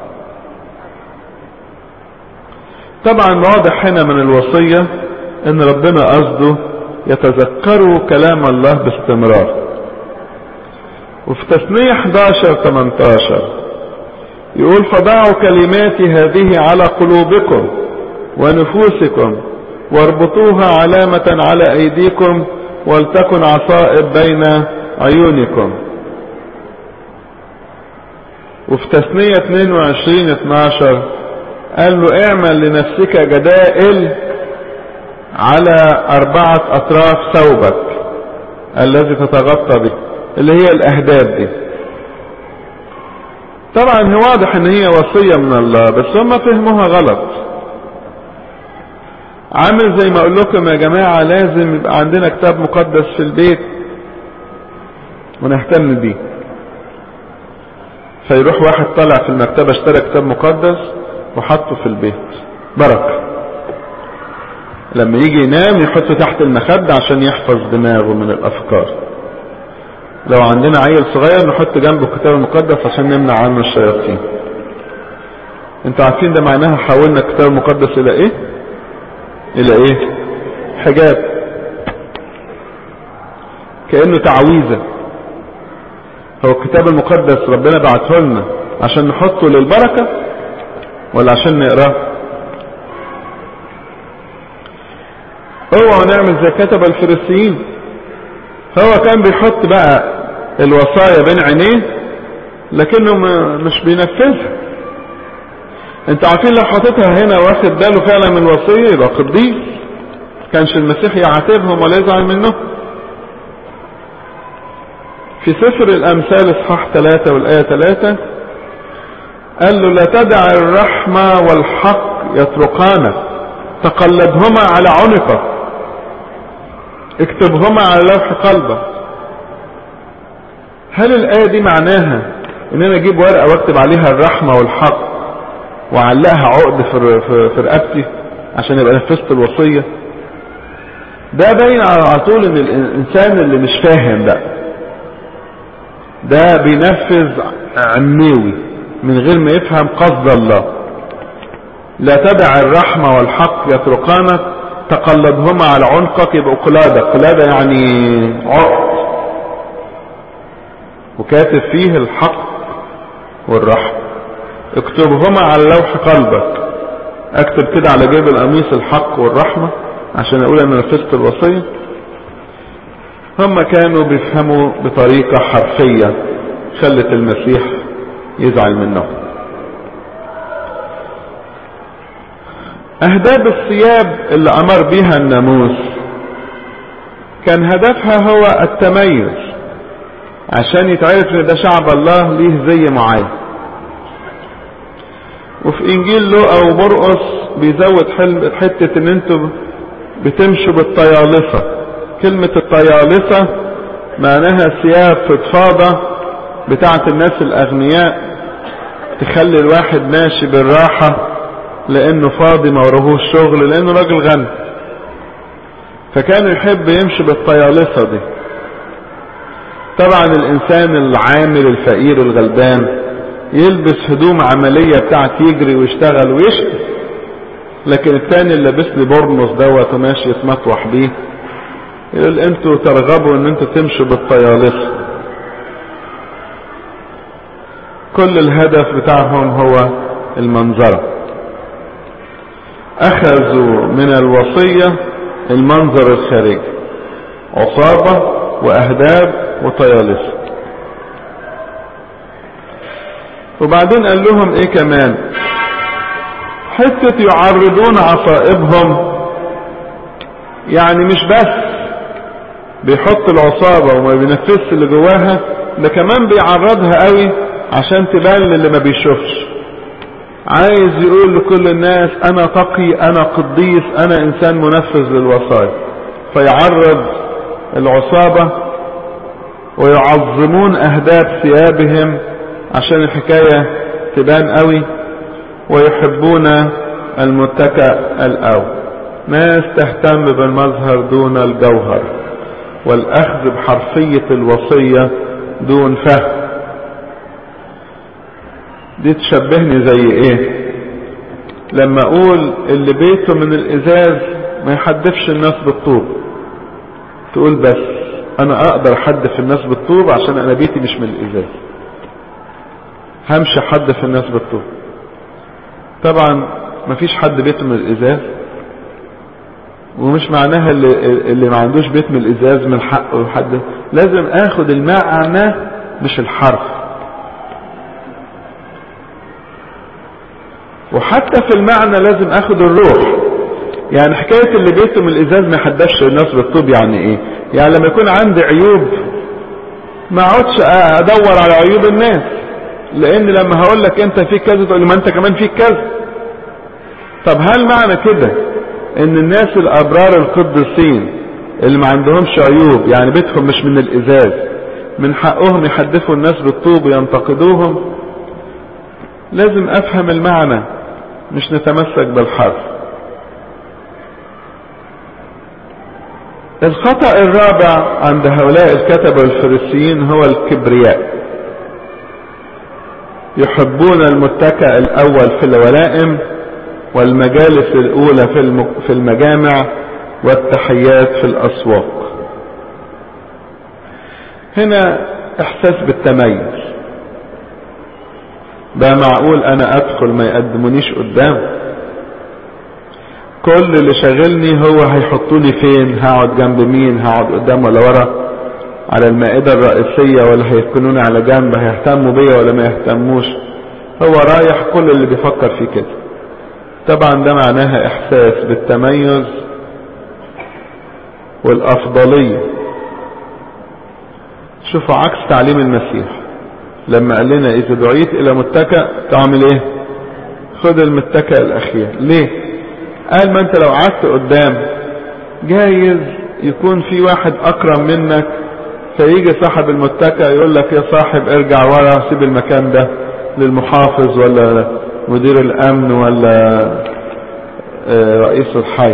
طبعا واضح هنا من الوصية ان ربنا قصده يتذكروا كلام الله باستمرار. وفي تثنية احداشر تمنتاشر يقول: فضعوا كلماتي هذه على قلوبكم ونفوسكم واربطوها علامة على ايديكم ولتكن عصائب بين عيونكم. وفي تثنية اتنين وعشرين اتناشر قال له: اعمل لنفسك جدائل على اربعة اطراف ثوبك الذي تتغطى به، اللي هي الاهداب دي. طبعا هو واضح ان هي وصية من الله، بس هم فهموها غلط. عامل زي ما اقول لكم يا جماعة لازم يبقى عندنا كتاب مقدس في البيت ونهتم بيه. فيروح واحد طلع في المكتبة اشترى كتاب مقدس وحطه في البيت، بركة. لما يجي ينام يحطه تحت المخدة عشان يحفظ دماغه من الافكار. لو عندنا عيل صغير نحط جنبه الكتاب المقدس عشان نمنع عنه الشياطين. انتوا عارفين ده معناها حولنا الكتاب المقدس الى ايه؟ الى ايه؟ حجاب، كأنه تعويذة. هو الكتاب المقدس ربنا بعته لنا عشان نحطه للبركة ولا عشان نقراه؟ اوعوا نعمل زي كتب الفريسيين. هو كان بيحط بقى الوصايا بين عينيه لكنه مش بينفذها. انت عارفين لو حطيتها هنا واخد باله فعلا من الوصية يبقى قديس، كانش المسيح يعاتبهم ولا يزعل منه. في سفر الامثال اصحاح ثلاثة والآية ثلاثة قال له: لا تدع الرحمة والحق يطرقانك، تقلبهما على عنقك، اكتبهما على لوح قلبك. هل الآية دي معناها ان انا اجيب ورقة واكتب عليها الرحمة والحق وعلقها عقد في في رقبتي عشان يبقى نفذت الوصية؟ ده باين على طول ان الانسان اللي مش فاهم ده ده بينفذ عميوي من غير ما يفهم قصد الله. لا تدع الرحمة والحق يتركانك تقلدهما على عنقك، يبقوا قلادة. قلادة يعني عقد وكاتب فيه الحق والرحمة. اكتبهما على لوح قلبك. اكتب كده على جيب القميص الحق والرحمة عشان اقول انا نفذت الوصية. هم كانوا بيفهموا بطريقة حرفية خلت المسيح يزعل منهم. اهداب الثياب اللي امر بها الناموس كان هدفها هو التميز، عشان يتعرف ان ده شعب الله ليه زي معين. وفي انجيل لوقا ومرقس بيزود حتة ان انتوا بتمشوا بالطيالسة. كلمة الطيالسة معناها ثياب فضفاضة بتاعة الناس الاغنياء، تخلي الواحد ماشي بالراحة لانه فاضي ما ورهوش شغل، لانه راجل غني، فكان يحب يمشي بالطيالسة دي. طبعا الانسان العامل الفقير الغلبان يلبس هدوم عملية بتاعت يجري ويشتغل ويشتغل، لكن التاني اللي لابس لي برنس دوت وماشي يتمطوح بيه يقول انتوا ترغبوا ان انتوا تمشوا بالطيالسة. كل الهدف بتاعهم هو المنظرة. اخذوا من الوصية المنظر الخارجي، عصابة واهداب وطيالسة. وبعدين قال لهم ايه كمان؟ حتة يعرضون عصائبهم، يعني مش بس بيحط العصابة وما بينفذش اللي جواها، ده كمان بيعرضها قوي عشان تبان للي ما بيشوفش. عايز يقول لكل الناس انا تقي، انا قديس، انا انسان منفذ للوصايا، فيعرض العصابة ويعظمون اهداب ثيابهم عشان الحكاية تبان قوي، ويحبون المتكأ الأول. ناس تهتم بالمظهر دون الجوهر، والأخذ بحرفية الوصية دون فهم. دي تشبهني زي ايه؟ لما اقول اللي بيته من الازاز ما يحدفش الناس بالطوب، تقول بس انا اقدر احدف الناس بالطوب عشان انا بيتي مش من الازاز، همشي حدف الناس بالطوب. طبعا مفيش حد بيته من الازاز، ومش معناها اللي, اللي ما عندوش بيت من الازاز من حقه حد. لازم اخد المعنى مش الحرف. وحتى في المعنى لازم اخد الروح. يعني حكاية اللي بيته من الازاز ما يحدفش الناس بالطوب يعني ايه؟ يعني لما يكون عندي عيوب ما اقعدش ادور على عيوب الناس، لان لما هقول لك انت فيك كذا تقول لي ما انت كمان فيك كذا. طب هل معنى كده ان الناس الابرار القديسين اللي ما عندهمش عيوب يعني بيتهم مش من الازاز من حقهم يحدفوا الناس بالطوب وينتقدوهم؟ لازم افهم المعنى مش نتمسك بالحرف. الخطأ الرابع عند هؤلاء الكتبة والفريسيين هو الكبرياء. يحبون المتكأ الأول في الولائم والمجالس الأولى في المجامع والتحيات في الأسواق. هنا إحساس بالتميز. بقى معقول أنا أدخل ما يقدمونيش قدام؟ كل اللي شغلني هو هيحطوني فين، هقعد جنب مين، هقعد قدام ولا ورا، على المائدة الرئيسية ولا هيكونوني على جنب، هيهتموا بيا ولا ما يهتموش. هو رايح كل اللي بيفكر فيه كده. طبعا ده معناها احساس بالتميز والافضلية. شوفوا عكس تعليم المسيح لما قال لنا اذا دعيت الى متكأ تعمل ايه؟ خد المتكأ الاخير. ليه؟ قال ما انت لو قعدت قدام جايز يكون في واحد اكرم منك فيجي صاحب المتكئ يقول لك يا صاحب ارجع ورا، سيب المكان ده للمحافظ ولا مدير الامن ولا رئيس الحي.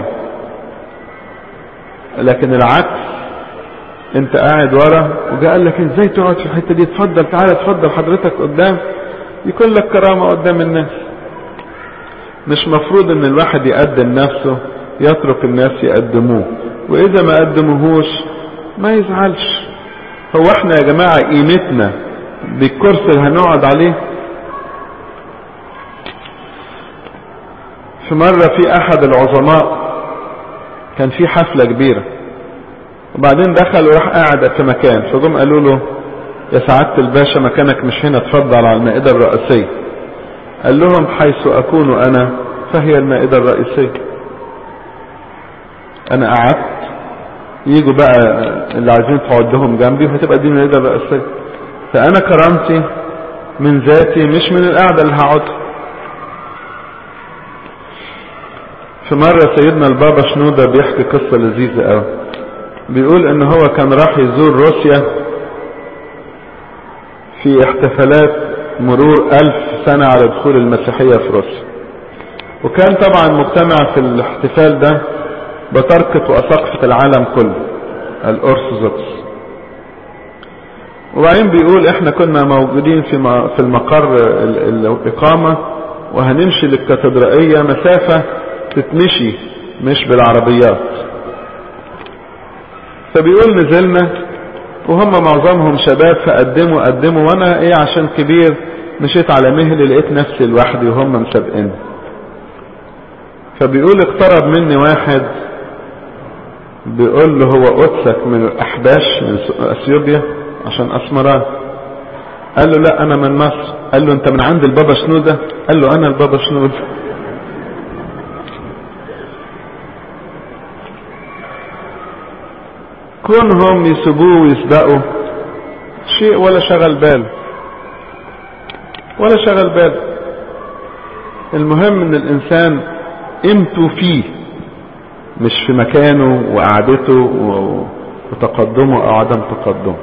لكن العكس، انت قاعد ورا وجاء قال لك ازاي تقعد في الحته دي، اتفضل تعالى اتفضل حضرتك قدام، يكون لك كرامه قدام الناس. مش مفروض ان الواحد يقدم نفسه، يترك الناس يقدموه، واذا ما قدموهوش ما يزعلش. هو احنا يا جماعه قيمتنا بالكرسي اللي هنقعد عليه؟ في مرة في احد العظماء كان في حفلة كبيرة، وبعدين دخل وراح قاعد في مكان، فجم قالوا له يا سعادة الباشا مكانك مش هنا، اتفضل على المائدة الرئيسية. قال لهم حيث اكون انا فهي المائدة الرئيسية. انا قعدت، يجوا بقى اللي عايزين تقعدهم جنبي وهتبقى دي المائدة الرئيسية. فانا كرامتي من ذاتي مش من القعدة اللي هقعدها. في مرة سيدنا البابا شنودة بيحكي قصة لذيذة قوي، بيقول ان هو كان راح يزور روسيا في احتفالات مرور الف سنة على دخول المسيحية في روسيا، وكان طبعا مجتمع في الاحتفال ده بتركة وأساقفة العالم كله الأرثوذكس. وبعدين بيقول احنا كنا موجودين في في المقر الإقامة، وهنمشي للكاتدرائية مسافة تتمشي مش بالعربيات. فبيقول نزلنا وهم معظمهم شباب، فقدموا قدموا وانا ايه عشان كبير مشيت على مهلي، لقيت نفسي لوحدي وهم مسابقين. فبيقول اقترب مني واحد بيقول له هو قدسك من الاحباش من اثيوبيا عشان اسمران؟ قال له لا انا من مصر. قال له انت من عند البابا شنودة؟ قال له انا البابا شنودة. كونهم يسبوه ويسبقوا شيء ولا شغل باله ولا شغل باله. المهم ان الانسان قيمته فيه مش في مكانه وقعدته وتقدمه او عدم تقدمه.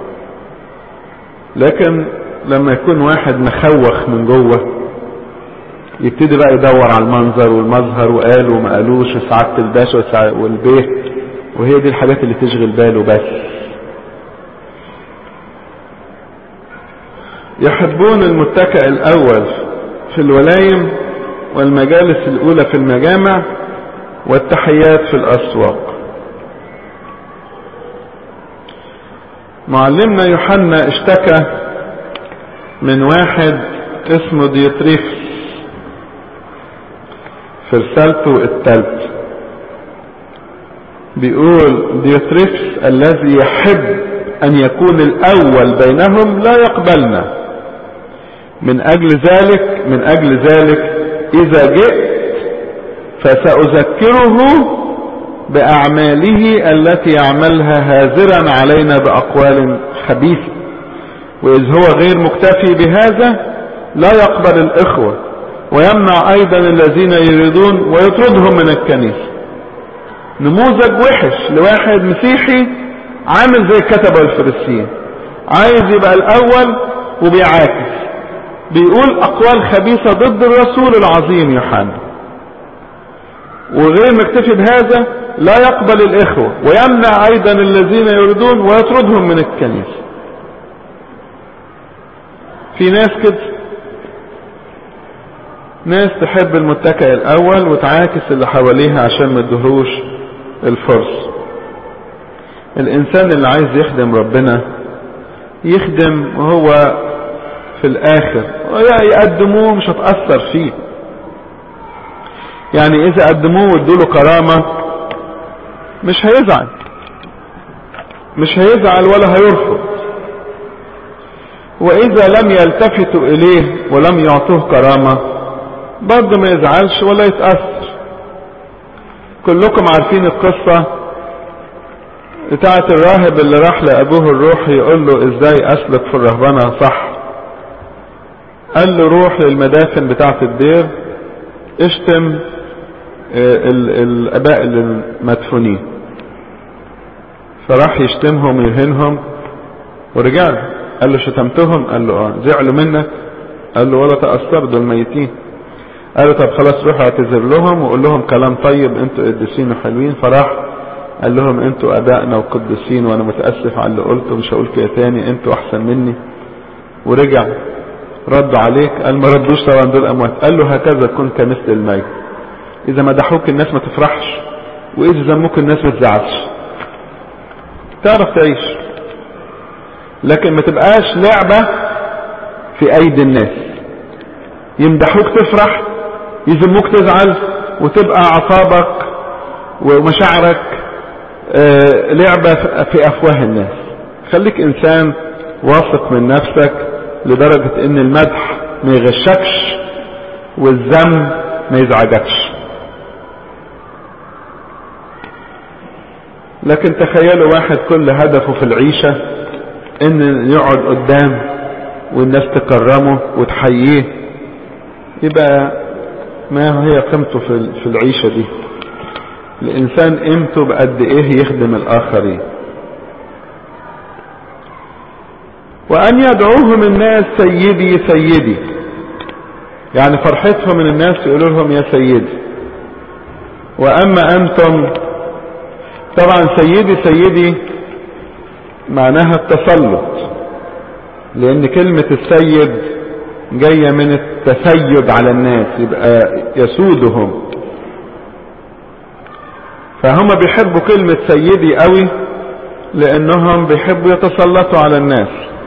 لكن لما يكون واحد مخوخ من جوه يبتدي بقى يدور على المنظر والمظهر وقال وما قالوش وسعادة الباشا والبيه، وهي دي الحاجات اللي تشغل باله بس. يحبون المتكئ الاول في الولايم والمجالس الاولى في المجامع والتحيات في الاسواق. معلمنا يوحنا اشتكى من واحد اسمه ديوتريفس في رسالته الثالث، بيقول ديوتريفس الذي يحب ان يكون الاول بينهم لا يقبلنا، من اجل ذلك من اجل ذلك اذا جئت فسأذكره باعماله التي يعملها هازرا علينا باقوال خبيثة، واذ هو غير مكتفي بهذا لا يقبل الاخوة ويمنع ايضا الذين يريدون ويطردهم من الكنيسة. نموذج وحش لواحد مسيحي عامل زي الكتبة والفريسيين، عايز يبقى الاول وبيعاكس، بيقول اقوال خبيثة ضد الرسول العظيم يوحنا، وغير مكتفي بهذا لا يقبل الاخوة ويمنع ايضا الذين يريدون ويطردهم من الكنيسة. في ناس كده، ناس تحب المتكئ الاول وتعاكس اللي حواليها عشان ما تدهوش الفرص. الانسان اللي عايز يخدم ربنا يخدم وهو في الاخر يقدموه مش هتأثر فيه. يعني اذا قدموه وادوله كرامة مش هيزعل مش هيزعل ولا هيرفض، واذا لم يلتفتوا اليه ولم يعطوه كرامة برضه ما يزعلش ولا يتأثر. كلكم عارفين القصة بتاعت الراهب اللي راح لأبوه الروحي يقول له ازاي اسلك في الرهبنة صح. قال له روح للمدافن بتاعت الدير اشتم الاباء المدفونين. فراح يشتمهم ويهنهم ورجع له قال له شتمتهم؟ قال له اه. زعلوا منك؟ قال له ولا تأثر، دول ميتين. قال له طب خلاص روح اعتذر لهم وقول لهم كلام طيب، انتوا قديسين وحلوين. فراح قال لهم انتوا ابائنا وقدسين وانا متأسف على اللي قلته، مش هقول كده تاني، انتوا احسن مني. ورجع ردوا عليك؟ قال ما ردوش طبعا، دول اموات. قال له هكذا كن كمثل الميت، اذا مدحوك الناس ما تفرحش، واذا ذموك الناس ما تزعلش، تعرف تعيش. لكن ما تبقاش لعبة في ايدي الناس، يمدحوك تفرح، يذموك تزعل، وتبقى اعصابك ومشاعرك لعبة في افواه الناس. خليك انسان واثق من نفسك لدرجة ان المدح ما يغشكش والذم ما يزعجكش. لكن تخيلوا واحد كل هدفه في العيشة ان يقعد قدام والناس تكرمه وتحييه، يبقى ما هي قيمته في العيشة دي؟ الانسان قيمته بقد ايه يخدم الاخرين. وان يدعوهم الناس سيدي سيدي، يعني فرحتهم من الناس يقولوا لهم يا سيدي. واما انتم، طبعا سيدي سيدي معناها التسلط، لان كلمة السيد جاية من التسيد على الناس، يبقى يسودهم. فهم بيحبوا كلمة سيدي قوي لانهم بيحبوا يتسلطوا على الناس.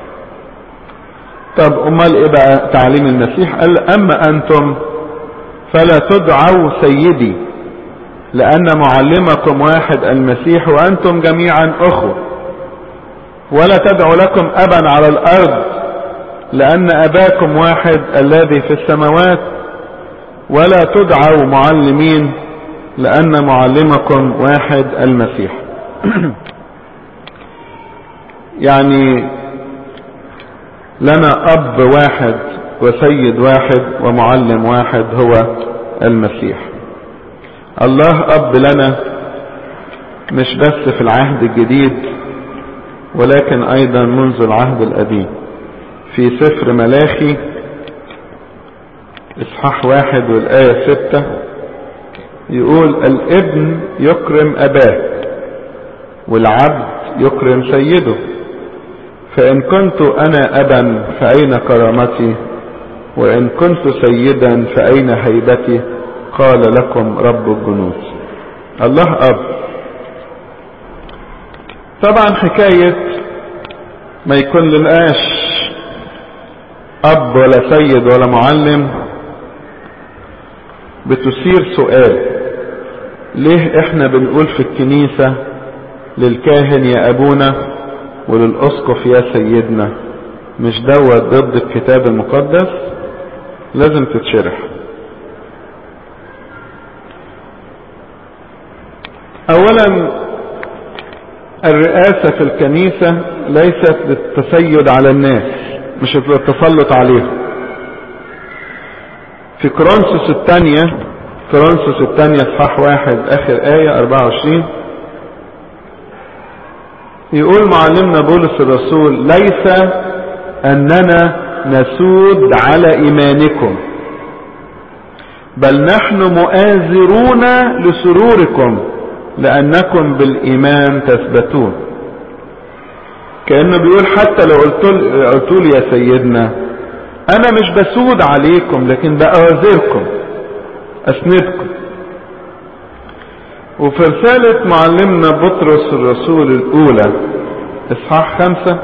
طب امال ايه بقى تعليم المسيح؟ قال اما انتم فلا تدعوا سيدي، لان معلمكم واحد المسيح وانتم جميعا اخوة. ولا تدعوا لكم ابا على الارض، لان اباكم واحد الذي في السماوات. ولا تدعوا معلمين، لان معلمكم واحد المسيح. يعني لنا اب واحد وسيد واحد ومعلم واحد هو المسيح. الله اب لنا مش بس في العهد الجديد، ولكن ايضا منذ العهد القديم. في سفر ملاخي اصحاح واحد والايه ستة يقول الابن يكرم اباه والعبد يكرم سيده، فان كنت انا ابا فاين كرامتي، وان كنت سيدا فاين هيبتي، قال لكم رب الجنود. الله اب. طبعا حكاية ما يكون لناش اب ولا سيد ولا معلم بتثير سؤال، ليه احنا بنقول في الكنيسة للكاهن يا ابونا وللاسقف يا سيدنا؟ مش دوت ضد الكتاب المقدس؟ لازم تتشرح. اولا الرئاسة في الكنيسة ليست للتسيد على الناس، مش للتسلط عليهم. في كورنثوس الثانية كورنثوس الثانية اصحاح واحد اخر آية اربعة وعشرين يقول معلمنا بولس الرسول ليس اننا نسود على ايمانكم، بل نحن مؤازرون لسروركم لانكم بالايمان تثبتون. كأنه بيقول حتى لو قلتوا لي يا سيدنا انا مش بسود عليكم، لكن بأوازركم اسندكم. وفي رسالة معلمنا بطرس الرسول الاولى اصحاح خمسة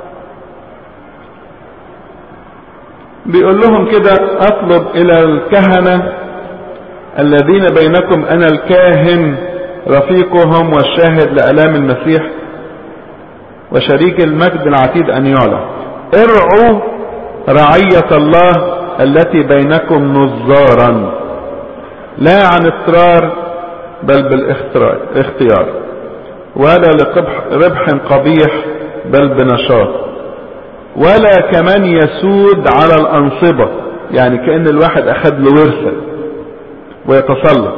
بيقول لهم كده اطلب الى الكهنة الذين بينكم انا الكاهن رفيقهم والشاهد لآلام المسيح وشريك المجد العتيد ان يعلى، ارعوا رعية الله التي بينكم نظارا، لا عن اضطرار بل بالاختيار، ولا لربح قبيح بل بنشاط، ولا كمن يسود على الأنصبة، يعني كأن الواحد أخذ له ورثة ويتسلط،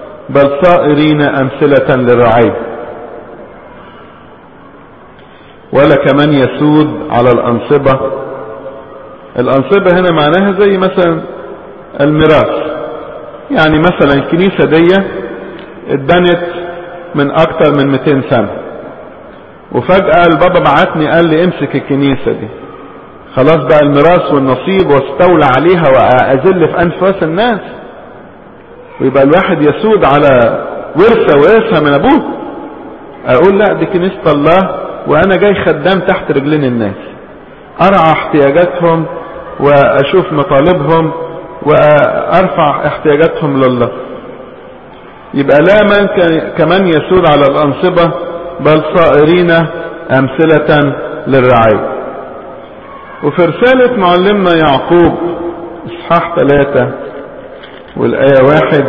بل صائرين أمثلة للرعاية. ولا كمان يسود على الأنصبة. الأنصبة هنا معناها زي مثلا الميراث، يعني مثلا الكنيسة دي اتبنت من اكتر من مئتين سنة، وفجأة البابا بعتني قال لي امسك الكنيسة دي، خلاص بقى الميراث والنصيب واستولى عليها واذل في انفاس الناس، ويبقى الواحد يسود على ورثة ورثها من ابوه. اقول لا، دي كنيسة الله وانا جاي خدام تحت رجلين الناس، ارعى احتياجاتهم واشوف مطالبهم وارفع احتياجاتهم لله. يبقى لا من كمان يسود على الأنصبة، بل صائرين أمثلة للرعاية. وفي رسالة معلمنا يعقوب إصحاح ثلاثة والآية واحد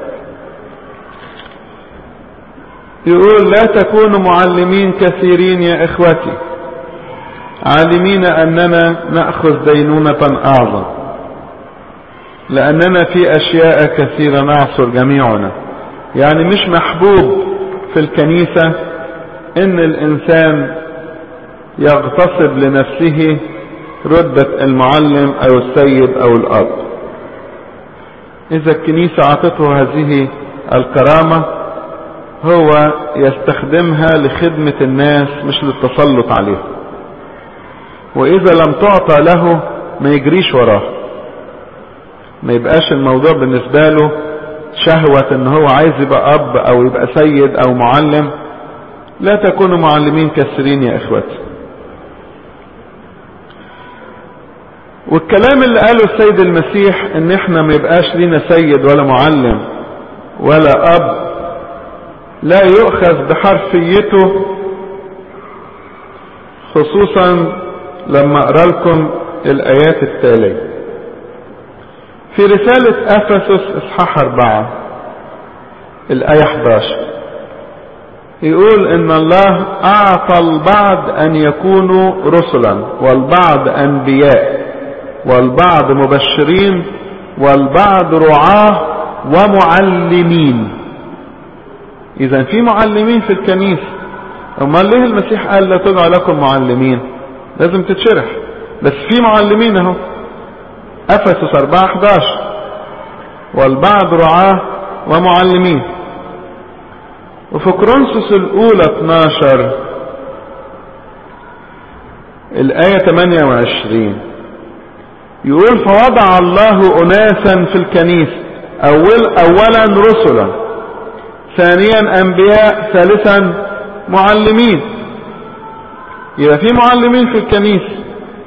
يقول: لا تكونوا معلمين كثيرين يا إخوتي، عالمين أننا نأخذ دينونة أعظم، لأننا في أشياء كثيرة نعصر جميعنا. يعني مش محبوب في الكنيسة ان الانسان يغتصب لنفسه رتبة المعلم او السيد او الاب. اذا الكنيسة اعطته هذه الكرامة هو يستخدمها لخدمة الناس مش للتسلط عليهم، واذا لم تعطى له ما يجريش وراه، ما يبقاش الموضوع بالنسبة له شهوة ان هو عايز يبقى اب او يبقى سيد او معلم. لا تكونوا معلمين كثيرين يا اخواتي. والكلام اللي قاله السيد المسيح ان احنا ما يبقاش لينا سيد ولا معلم ولا اب لا يؤخذ بحرفيته، خصوصا لما اقرا لكم الايات التالية في رسالة أفسس إصحاح أربعة الآية احد عشر. يقول إن الله أعطى البعض أن يكونوا رسلا، والبعض أنبياء، والبعض مبشرين، والبعض رعاة ومعلمين. إذا في معلمين في الكنيسة. أما ليه المسيح قال لا تدعوا لكم معلمين؟ لازم تتشرح، بس في معلمين اهو. أفسس أربعة احد عشر: والبعض رعاة ومعلمين. وفي كورنثوس الأولى اثناشر الآية ثمانية وعشرين يقول: فوضع الله أناسا في الكنيسة، أول أولا رسلا، ثانيا أنبياء، ثالثا معلمين. يبقى في معلمين في الكنيسة.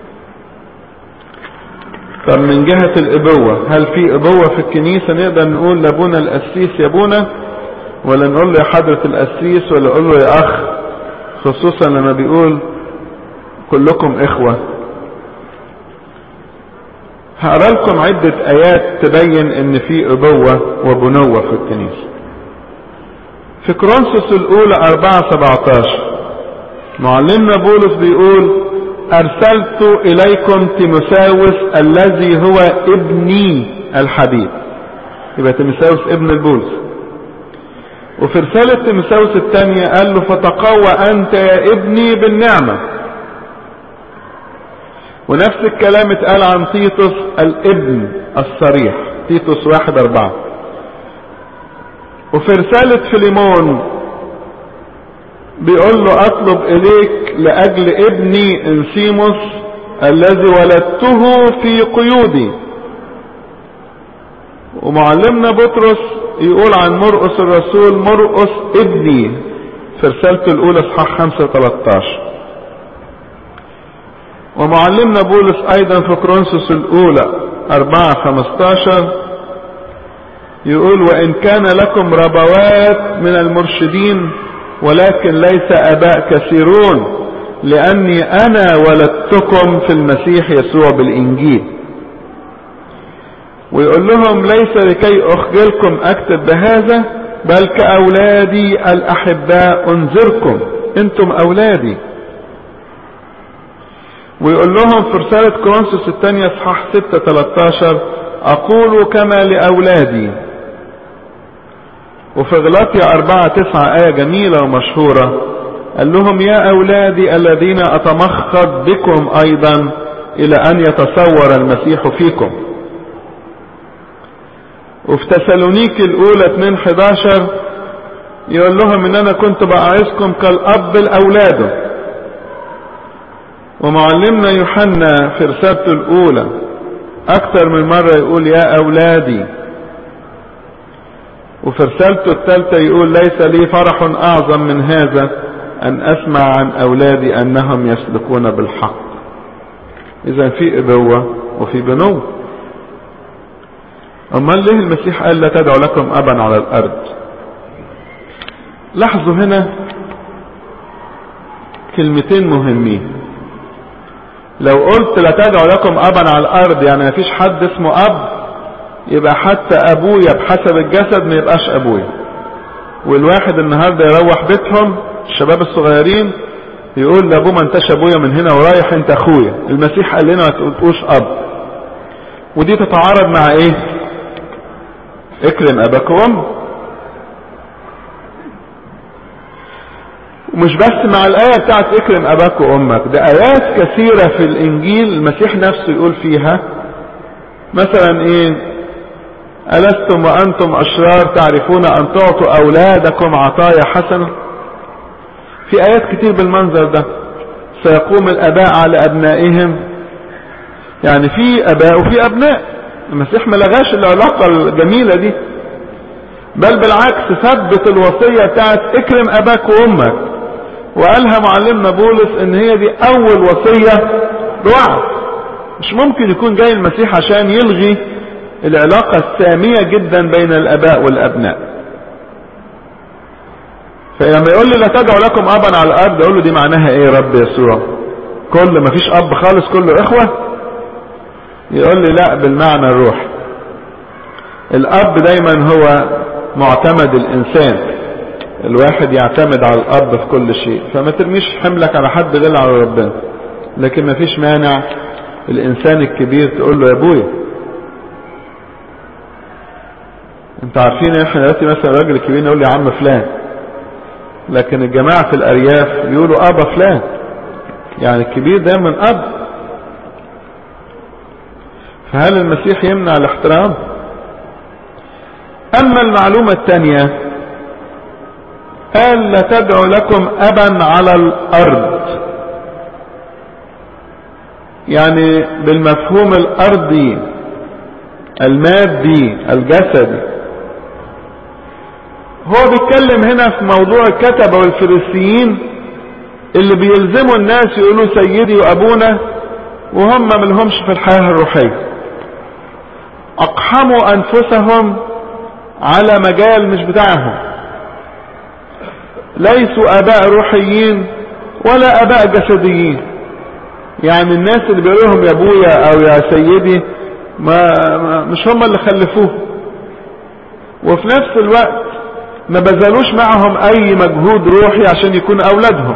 طب من جهة الابوة، هل في ابوة في الكنيسة نقدر نقول لابونا القسيس يا ابونا، ولا نقول له يا حضرة القسيس، ولا نقول له يا اخ، خصوصا لما بيقول كلكم اخوة؟ هقرا لكم عدة ايات تبين ان في ابوة وبنوة في الكنيسة. في كورنثوس الاولى أربعة سبعة عشر معلمنا بولس بيقول: أرسلت إليكم تيموثاوس الذي هو ابني الحبيب. يبقى تيموثاوس ابن البولس. وفي رسالة تيموثاوس الثانية قال له: فتقوى أنت يا ابني بالنعمة. ونفس الكلام اتقال عن تيتوس الابن الصريح، تيتوس واحد أربعة. وفي رسالة فيليمون بيقول له: اطلب اليك لاجل ابني انسيموس الذي ولدته في قيودي. ومعلمنا بطرس يقول عن مرقس الرسول: مرقس ابني، في رسالته الاولى اصحاح خمسة ثلاثة عشر. ومعلمنا بولس ايضا في كورنثوس الاولى أربعة خمسة عشر يقول: وان كان لكم ربوات من المرشدين ولكن ليس اباء كثيرون، لاني انا ولدتكم في المسيح يسوع بالانجيل. ويقول لهم: ليس لكي اخجلكم اكتب بهذا، بل كاولادي الاحباء انذركم، انتم اولادي. ويقول لهم في رسالة كورنثوس الثانية اصحاح ستة ثلاثة عشر: اقول كما لاولادي. وفي غلاطيا أربعة تسعة آية جميلة ومشهورة قال لهم يا أولادي الذين أتمخض بكم أيضا إلى أن يتصور المسيح فيكم. وفي تسالونيك الأولى اتنين حداشر يقول لهم إن أنا كنت بعظكم كالأب لأولاده. ومعلمنا يوحنا في رسالته الأولى أكثر من مرة يقول يا أولادي. وفي رسالته الثالثة يقول ليس لي فرح أعظم من هذا أن أسمع عن أولادي أنهم يسلكون بالحق. إذا في أبوة وفي بنوة. أما ليه المسيح قال لا تدعوا لكم أبا على الأرض؟ لاحظوا هنا كلمتين مهمين. لو قلت لا تدعوا لكم أبا على الأرض يعني ما فيش حد اسمه أب، يبقى حتى أبويا بحسب الجسد ما يبقاش أبويا. والواحد النهاردة يروح بيتهم الشباب الصغيرين يقول لأبوه ما انتش أبويا من هنا ورايح انت أخويا. المسيح قال لنا ما تقولوش أب. ودي تتعارض مع ايه؟ اكرم أباك وأمك. ومش بس مع الآية بتاعت اكرم أباك وأمك، ده آيات كثيرة في الإنجيل المسيح نفسه يقول فيها مثلا ايه؟ ألستم وأنتم أشرار تعرفون أن تعطوا أولادكم عطايا حسنة. في آيات كتير بالمنظر ده. سيقوم الآباء على أبنائهم، يعني في آباء وفي أبناء. المسيح ما لغاش العلاقة الجميلة دي، بل بالعكس ثبت الوصية بتاعت اكرم أباك وأمك، وقالها معلمنا بولس ان هي دي أول وصية بوعد. مش ممكن يكون جاي المسيح عشان يلغي العلاقة السامية جدا بين الآباء والأبناء. فلما يقول لي لا تدعوا لكم أبا على الأرض، أقول له دي معناها إيه يا رب يسوع؟ كل ما فيش أب خالص كله إخوة؟ يقول لي لا، بالمعنى الروح. الأب دايما هو معتمد الإنسان، الواحد يعتمد على الأب في كل شيء، فما ترميش حملك على حد غير على ربنا. لكن ما فيش مانع الإنسان الكبير تقول له يا أبويا. انت عارفين احنا دلوقتي مثلا الراجل الكبير يقول لي يا عم فلان، لكن الجماعة في الأرياف يقولوا أبا فلان، يعني الكبير دايما أب. فهل المسيح يمنع الاحترام؟ أما المعلومة الثانية قال لا تدعوا لكم أبا على الأرض، يعني بالمفهوم الأرضي المادي الجسدي. هو بيتكلم هنا في موضوع الكتبة والفريسيين اللي بيلزموا الناس يقولوا سيدي وأبونا وهم ملهمش في الحياة الروحية. أقحموا أنفسهم على مجال مش بتاعهم، ليسوا آباء روحيين ولا آباء جسديين. يعني الناس اللي بيقولوا لهم يا أبويا أو يا سيدي ما مش هم اللي خلفوه، وفي نفس الوقت ما بذلوش معهم اي مجهود روحي عشان يكونوا اولادهم.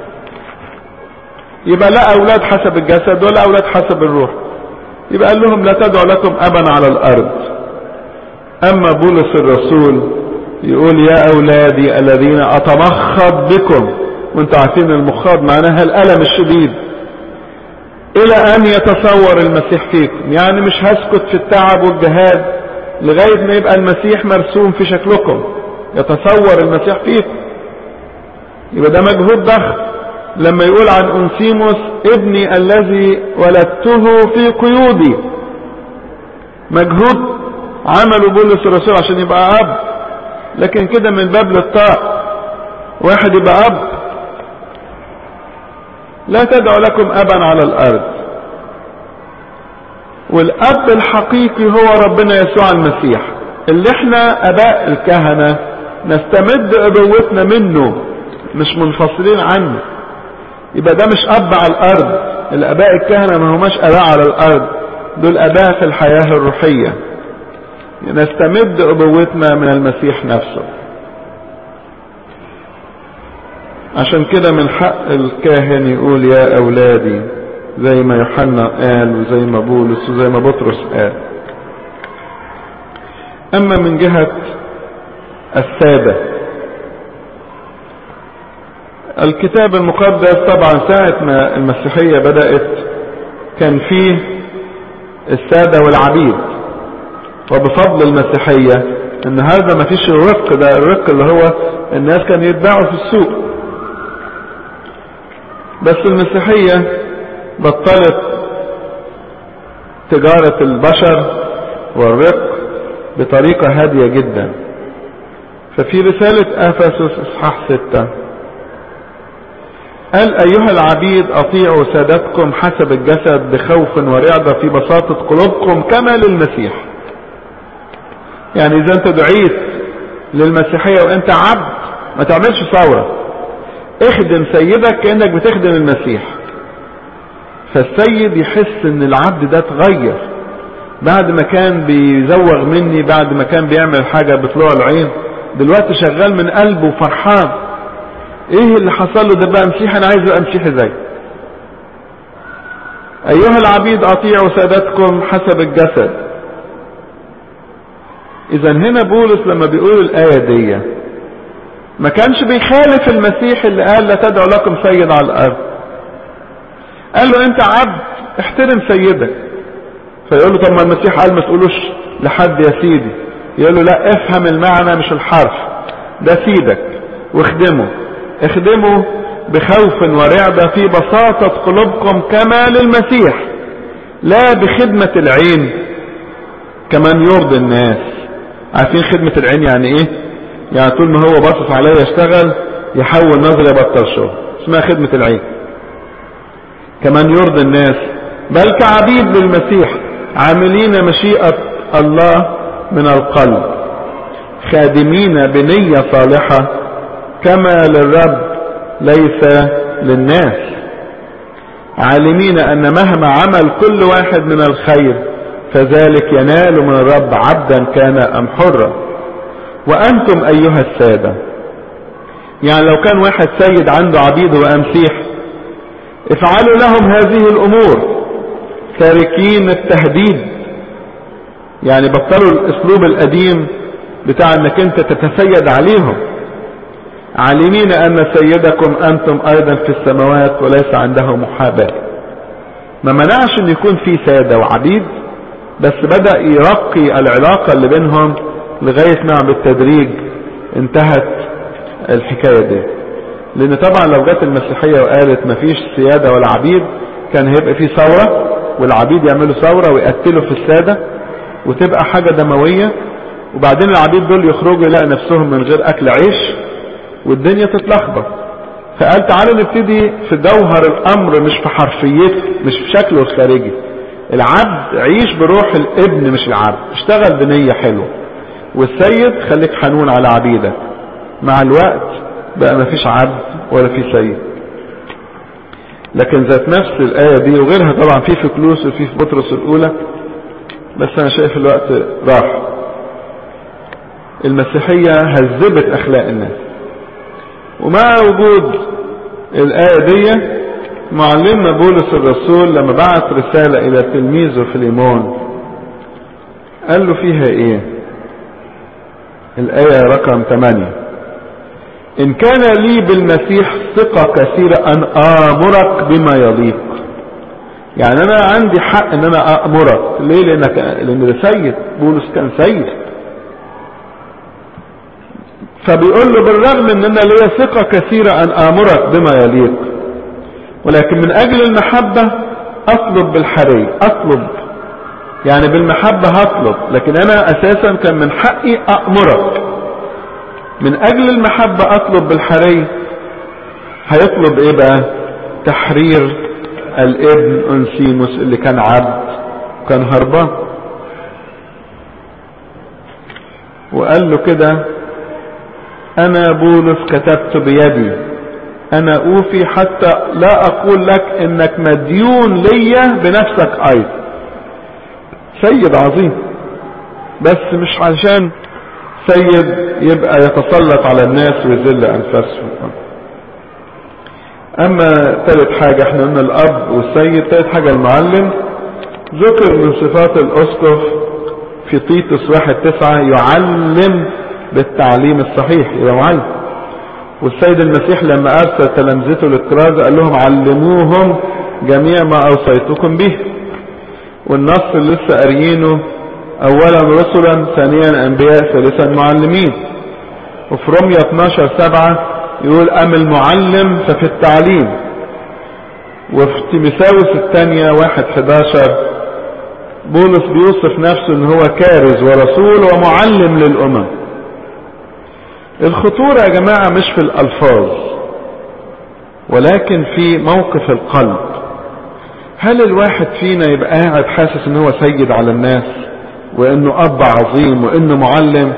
يبقى لا اولاد حسب الجسد ولا اولاد حسب الروح. يبقى قال لهم لا تدعوا لكم ابا على الارض. اما بولس الرسول يقول يا اولادي الذين اتمخض بكم، وانتوا عارفين المخاض معناها الالم الشديد، الى ان يتصور المسيح فيكم. يعني مش هسكت في التعب والجهاد لغاية ما يبقى المسيح مرسوم في شكلكم، يتصور المسيح فيكم. يبقى ده مجهود ضخم. لما يقول عن أنسيموس ابني الذي ولدته في قيودي، مجهود عمله بولس الرسول عشان يبقى أب. لكن كده من باب للطاق واحد يبقى أب. لا تدعوا لكم أبا على الأرض. والأب الحقيقي هو ربنا يسوع المسيح، اللي احنا أباء الكهنة نستمد أبوتنا منه، مش منفصلين عنه. يبقى ده مش أب على الأرض. الأباء الكهنة ما هماش أباء على الأرض، دول أباء في الحياة الروحية، نستمد أبوتنا من المسيح نفسه. عشان كده من حق الكاهن يقول يا أولادي، زي ما يوحنا قال وزي ما بولس وزي ما بطرس قال. أما من جهة السادة، الكتاب المقدس طبعا ساعة ما المسيحية بدأت كان فيه السادة والعبيد، وبفضل المسيحية النهاردة ما فيش الرق ده. الرق اللي هو الناس كانوا يتباعوا في السوق، بس المسيحية بطلت تجارة البشر والرق بطريقة هادية جدا. ففي رسالة أفسس إصحاح ستة قال: أيها العبيد أطيعوا سادتكم حسب الجسد بخوف ورعدة في بساطة قلوبكم كما للمسيح. يعني إذا أنت دعيت للمسيحية وأنت عبد ما تعملش ثورة، اخدم سيدك كأنك بتخدم المسيح. فالسيد يحس ان العبد ده اتغير بعد ما كان بيزوغ مني، بعد ما كان بيعمل حاجة بطلوع العين، دلوقتي شغال من قلبه وفرحان. ايه اللي حصل له ده؟ بقى مسيحي، انا عايز ابقى مسيحي زي. ايها العبيد اطيعوا سادتكم حسب الجسد. اذا هنا بولس لما بيقول الآية دي ما كانش بيخالف المسيح اللي قال: لا تدعوا لكم سيد على الارض. قال له: انت عبد احترم سيدك. فيقول له: طب ما المسيح قال ما تقولوش لحد يا سيدي. يقول له: لا، افهم المعنى مش الحرف. ده سيدك واخدمه، اخدمه بخوف ورعدة في بساطة قلوبكم كما للمسيح، لا بخدمة العين كمان يرضي الناس. عارفين خدمة العين يعني ايه؟ يعني طول ما هو باصص عليا يشتغل يحول نظري يبطل شغل، اسمها خدمة العين. كمان يرضي الناس، بل كعبيد للمسيح عاملين مشيئة الله من القلب، خادمين بنية صالحة كما للرب ليس للناس، عالمين أن مهما عمل كل واحد من الخير فذلك ينال من الرب عبدا كان أم حرا. وأنتم أيها السادة، يعني لو كان واحد سيد عنده عبيد وأمسيح، افعلوا لهم هذه الأمور تاركين التهديد. يعني بطلوا الأسلوب القديم بتاع أنك أنت تتسيد عليهم. عالمين أن سيدكم أنتم أيضا في السماوات وليس عنده محاباة. ما منعش أن يكون في سادة وعبيد، بس بدأ يرقي العلاقة اللي بينهم لغاية ما بالتدريج انتهت الحكاية دي. لأن طبعا لو جت المسيحية وقالت ما فيش سيادة ولا عبيد كان هيبقى في ثورة، والعبيد يعملوا ثورة ويقتلوا في السادة وتبقى حاجة دموية، وبعدين العبيد دول يخرجوا يلاقي نفسهم من غير أكل عيش والدنيا تتلخبط. فقال تعالوا نبتدي في جوهر الأمر، مش في حرفيته، مش في شكله الخارجي. العبد عيش بروح الابن مش العبد، اشتغل بنية حلوة. والسيد خليك حنون على عبيدك. مع الوقت بقى ما فيش عبد ولا في سيد. لكن ذات نفس الآية دي وغيرها طبعا في في كلوس وفي في بطرس الأولى، بس أنا شايف الوقت راح. المسيحية هذبت أخلاق الناس، ومع وجود الآية دي معلمنا بولس الرسول لما بعت رسالة إلى تلميذه فيليمون قال له فيها إيه؟ الآية رقم ثمانية: إن كان لي بالمسيح ثقة كثيرة أن آمرك بما يليق. يعني أنا عندي حق أن أنا أأمرك. ليه؟ لأنك لأن ده سيد. بولس كان سيد. فبيقول له بالرغم أن أنا لي ثقة كثيرة أن آمرك بما يليق، ولكن من أجل المحبة أطلب بالحري. أطلب يعني بالمحبة هطلب، لكن أنا أساسا كان من حقي أأمرك. من أجل المحبة أطلب بالحري. هيطلب إيه بقى؟ تحرير الابن أنسيموس اللي كان عبد وكان هربان. وقال له كده: أنا بولس كتبت بيدي، أنا أوفي حتى لا أقول لك إنك مديون ليا بنفسك أيضا. سيد عظيم، بس مش عشان سيد يبقى يتسلط على الناس ويذل أنفسهم. أما ثالث حاجة احنا قلنا الأب والسيد. ثالث حاجة المعلم. ذكر من صفات الأسقف في تيتوس واحد تسعة: يعلم بالتعليم الصحيح. يا معلم. والسيد المسيح لما ارسل تلامذته للكرازة قال لهم علموهم جميع ما اوصيتكم به. والنص اللي لسه قاريينه اولا رسلا ثانيا انبياء ثالثا معلمين. وفي رومية اتناشر سبعة يقول ام المعلم ففي التعليم. وفي تيموثاوس الثانية واحد حداشر بولس بيوصف نفسه ان هو كارز ورسول ومعلم للامم. الخطورة يا جماعة مش في الالفاظ ولكن في موقف القلب. هل الواحد فينا يبقى قاعد حاسس ان هو سيد على الناس وانه اب عظيم وانه معلم،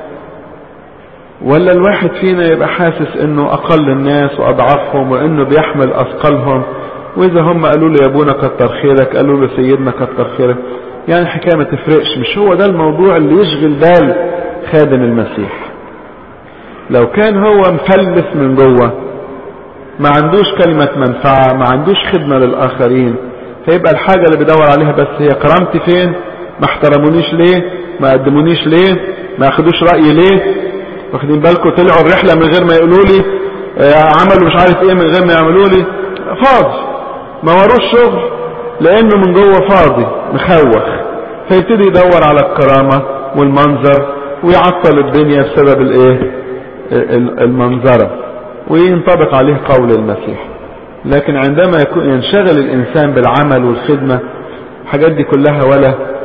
ولا الواحد فينا يبقى حاسس انه اقل الناس واضعفهم وانه بيحمل اثقالهم، واذا هم قالوا له يا ابونا كتر خيرك قالوا له سيدنا كتر خيرك، يعني الحكاية ما تفرقش. مش هو ده الموضوع اللي يشغل بال خادم المسيح. لو كان هو مفلس من جوه ما عندوش كلمة منفعة ما عندوش خدمة للآخرين، فيبقى الحاجة اللي بدور عليها بس هي كرامتي فين، ما احترمونيش ليه، ما قدمونيش ليه، ما اخدوش رأيي ليه. واخدين بالكم طلعوا الرحلة من غير ما يقولوا لي، عملوا مش عارف ايه من غير ما يعملوا لي، فاضي ما وروش شغل لانه من جوه فاضي مخوخ، فيبتدي يدور على الكرامة والمنظر ويعطل الدنيا بسبب الايه المنظرة، وينطبق عليه قول المسيح. لكن عندما يكون ينشغل الانسان بالعمل والخدمة الحاجات دي كلها ولا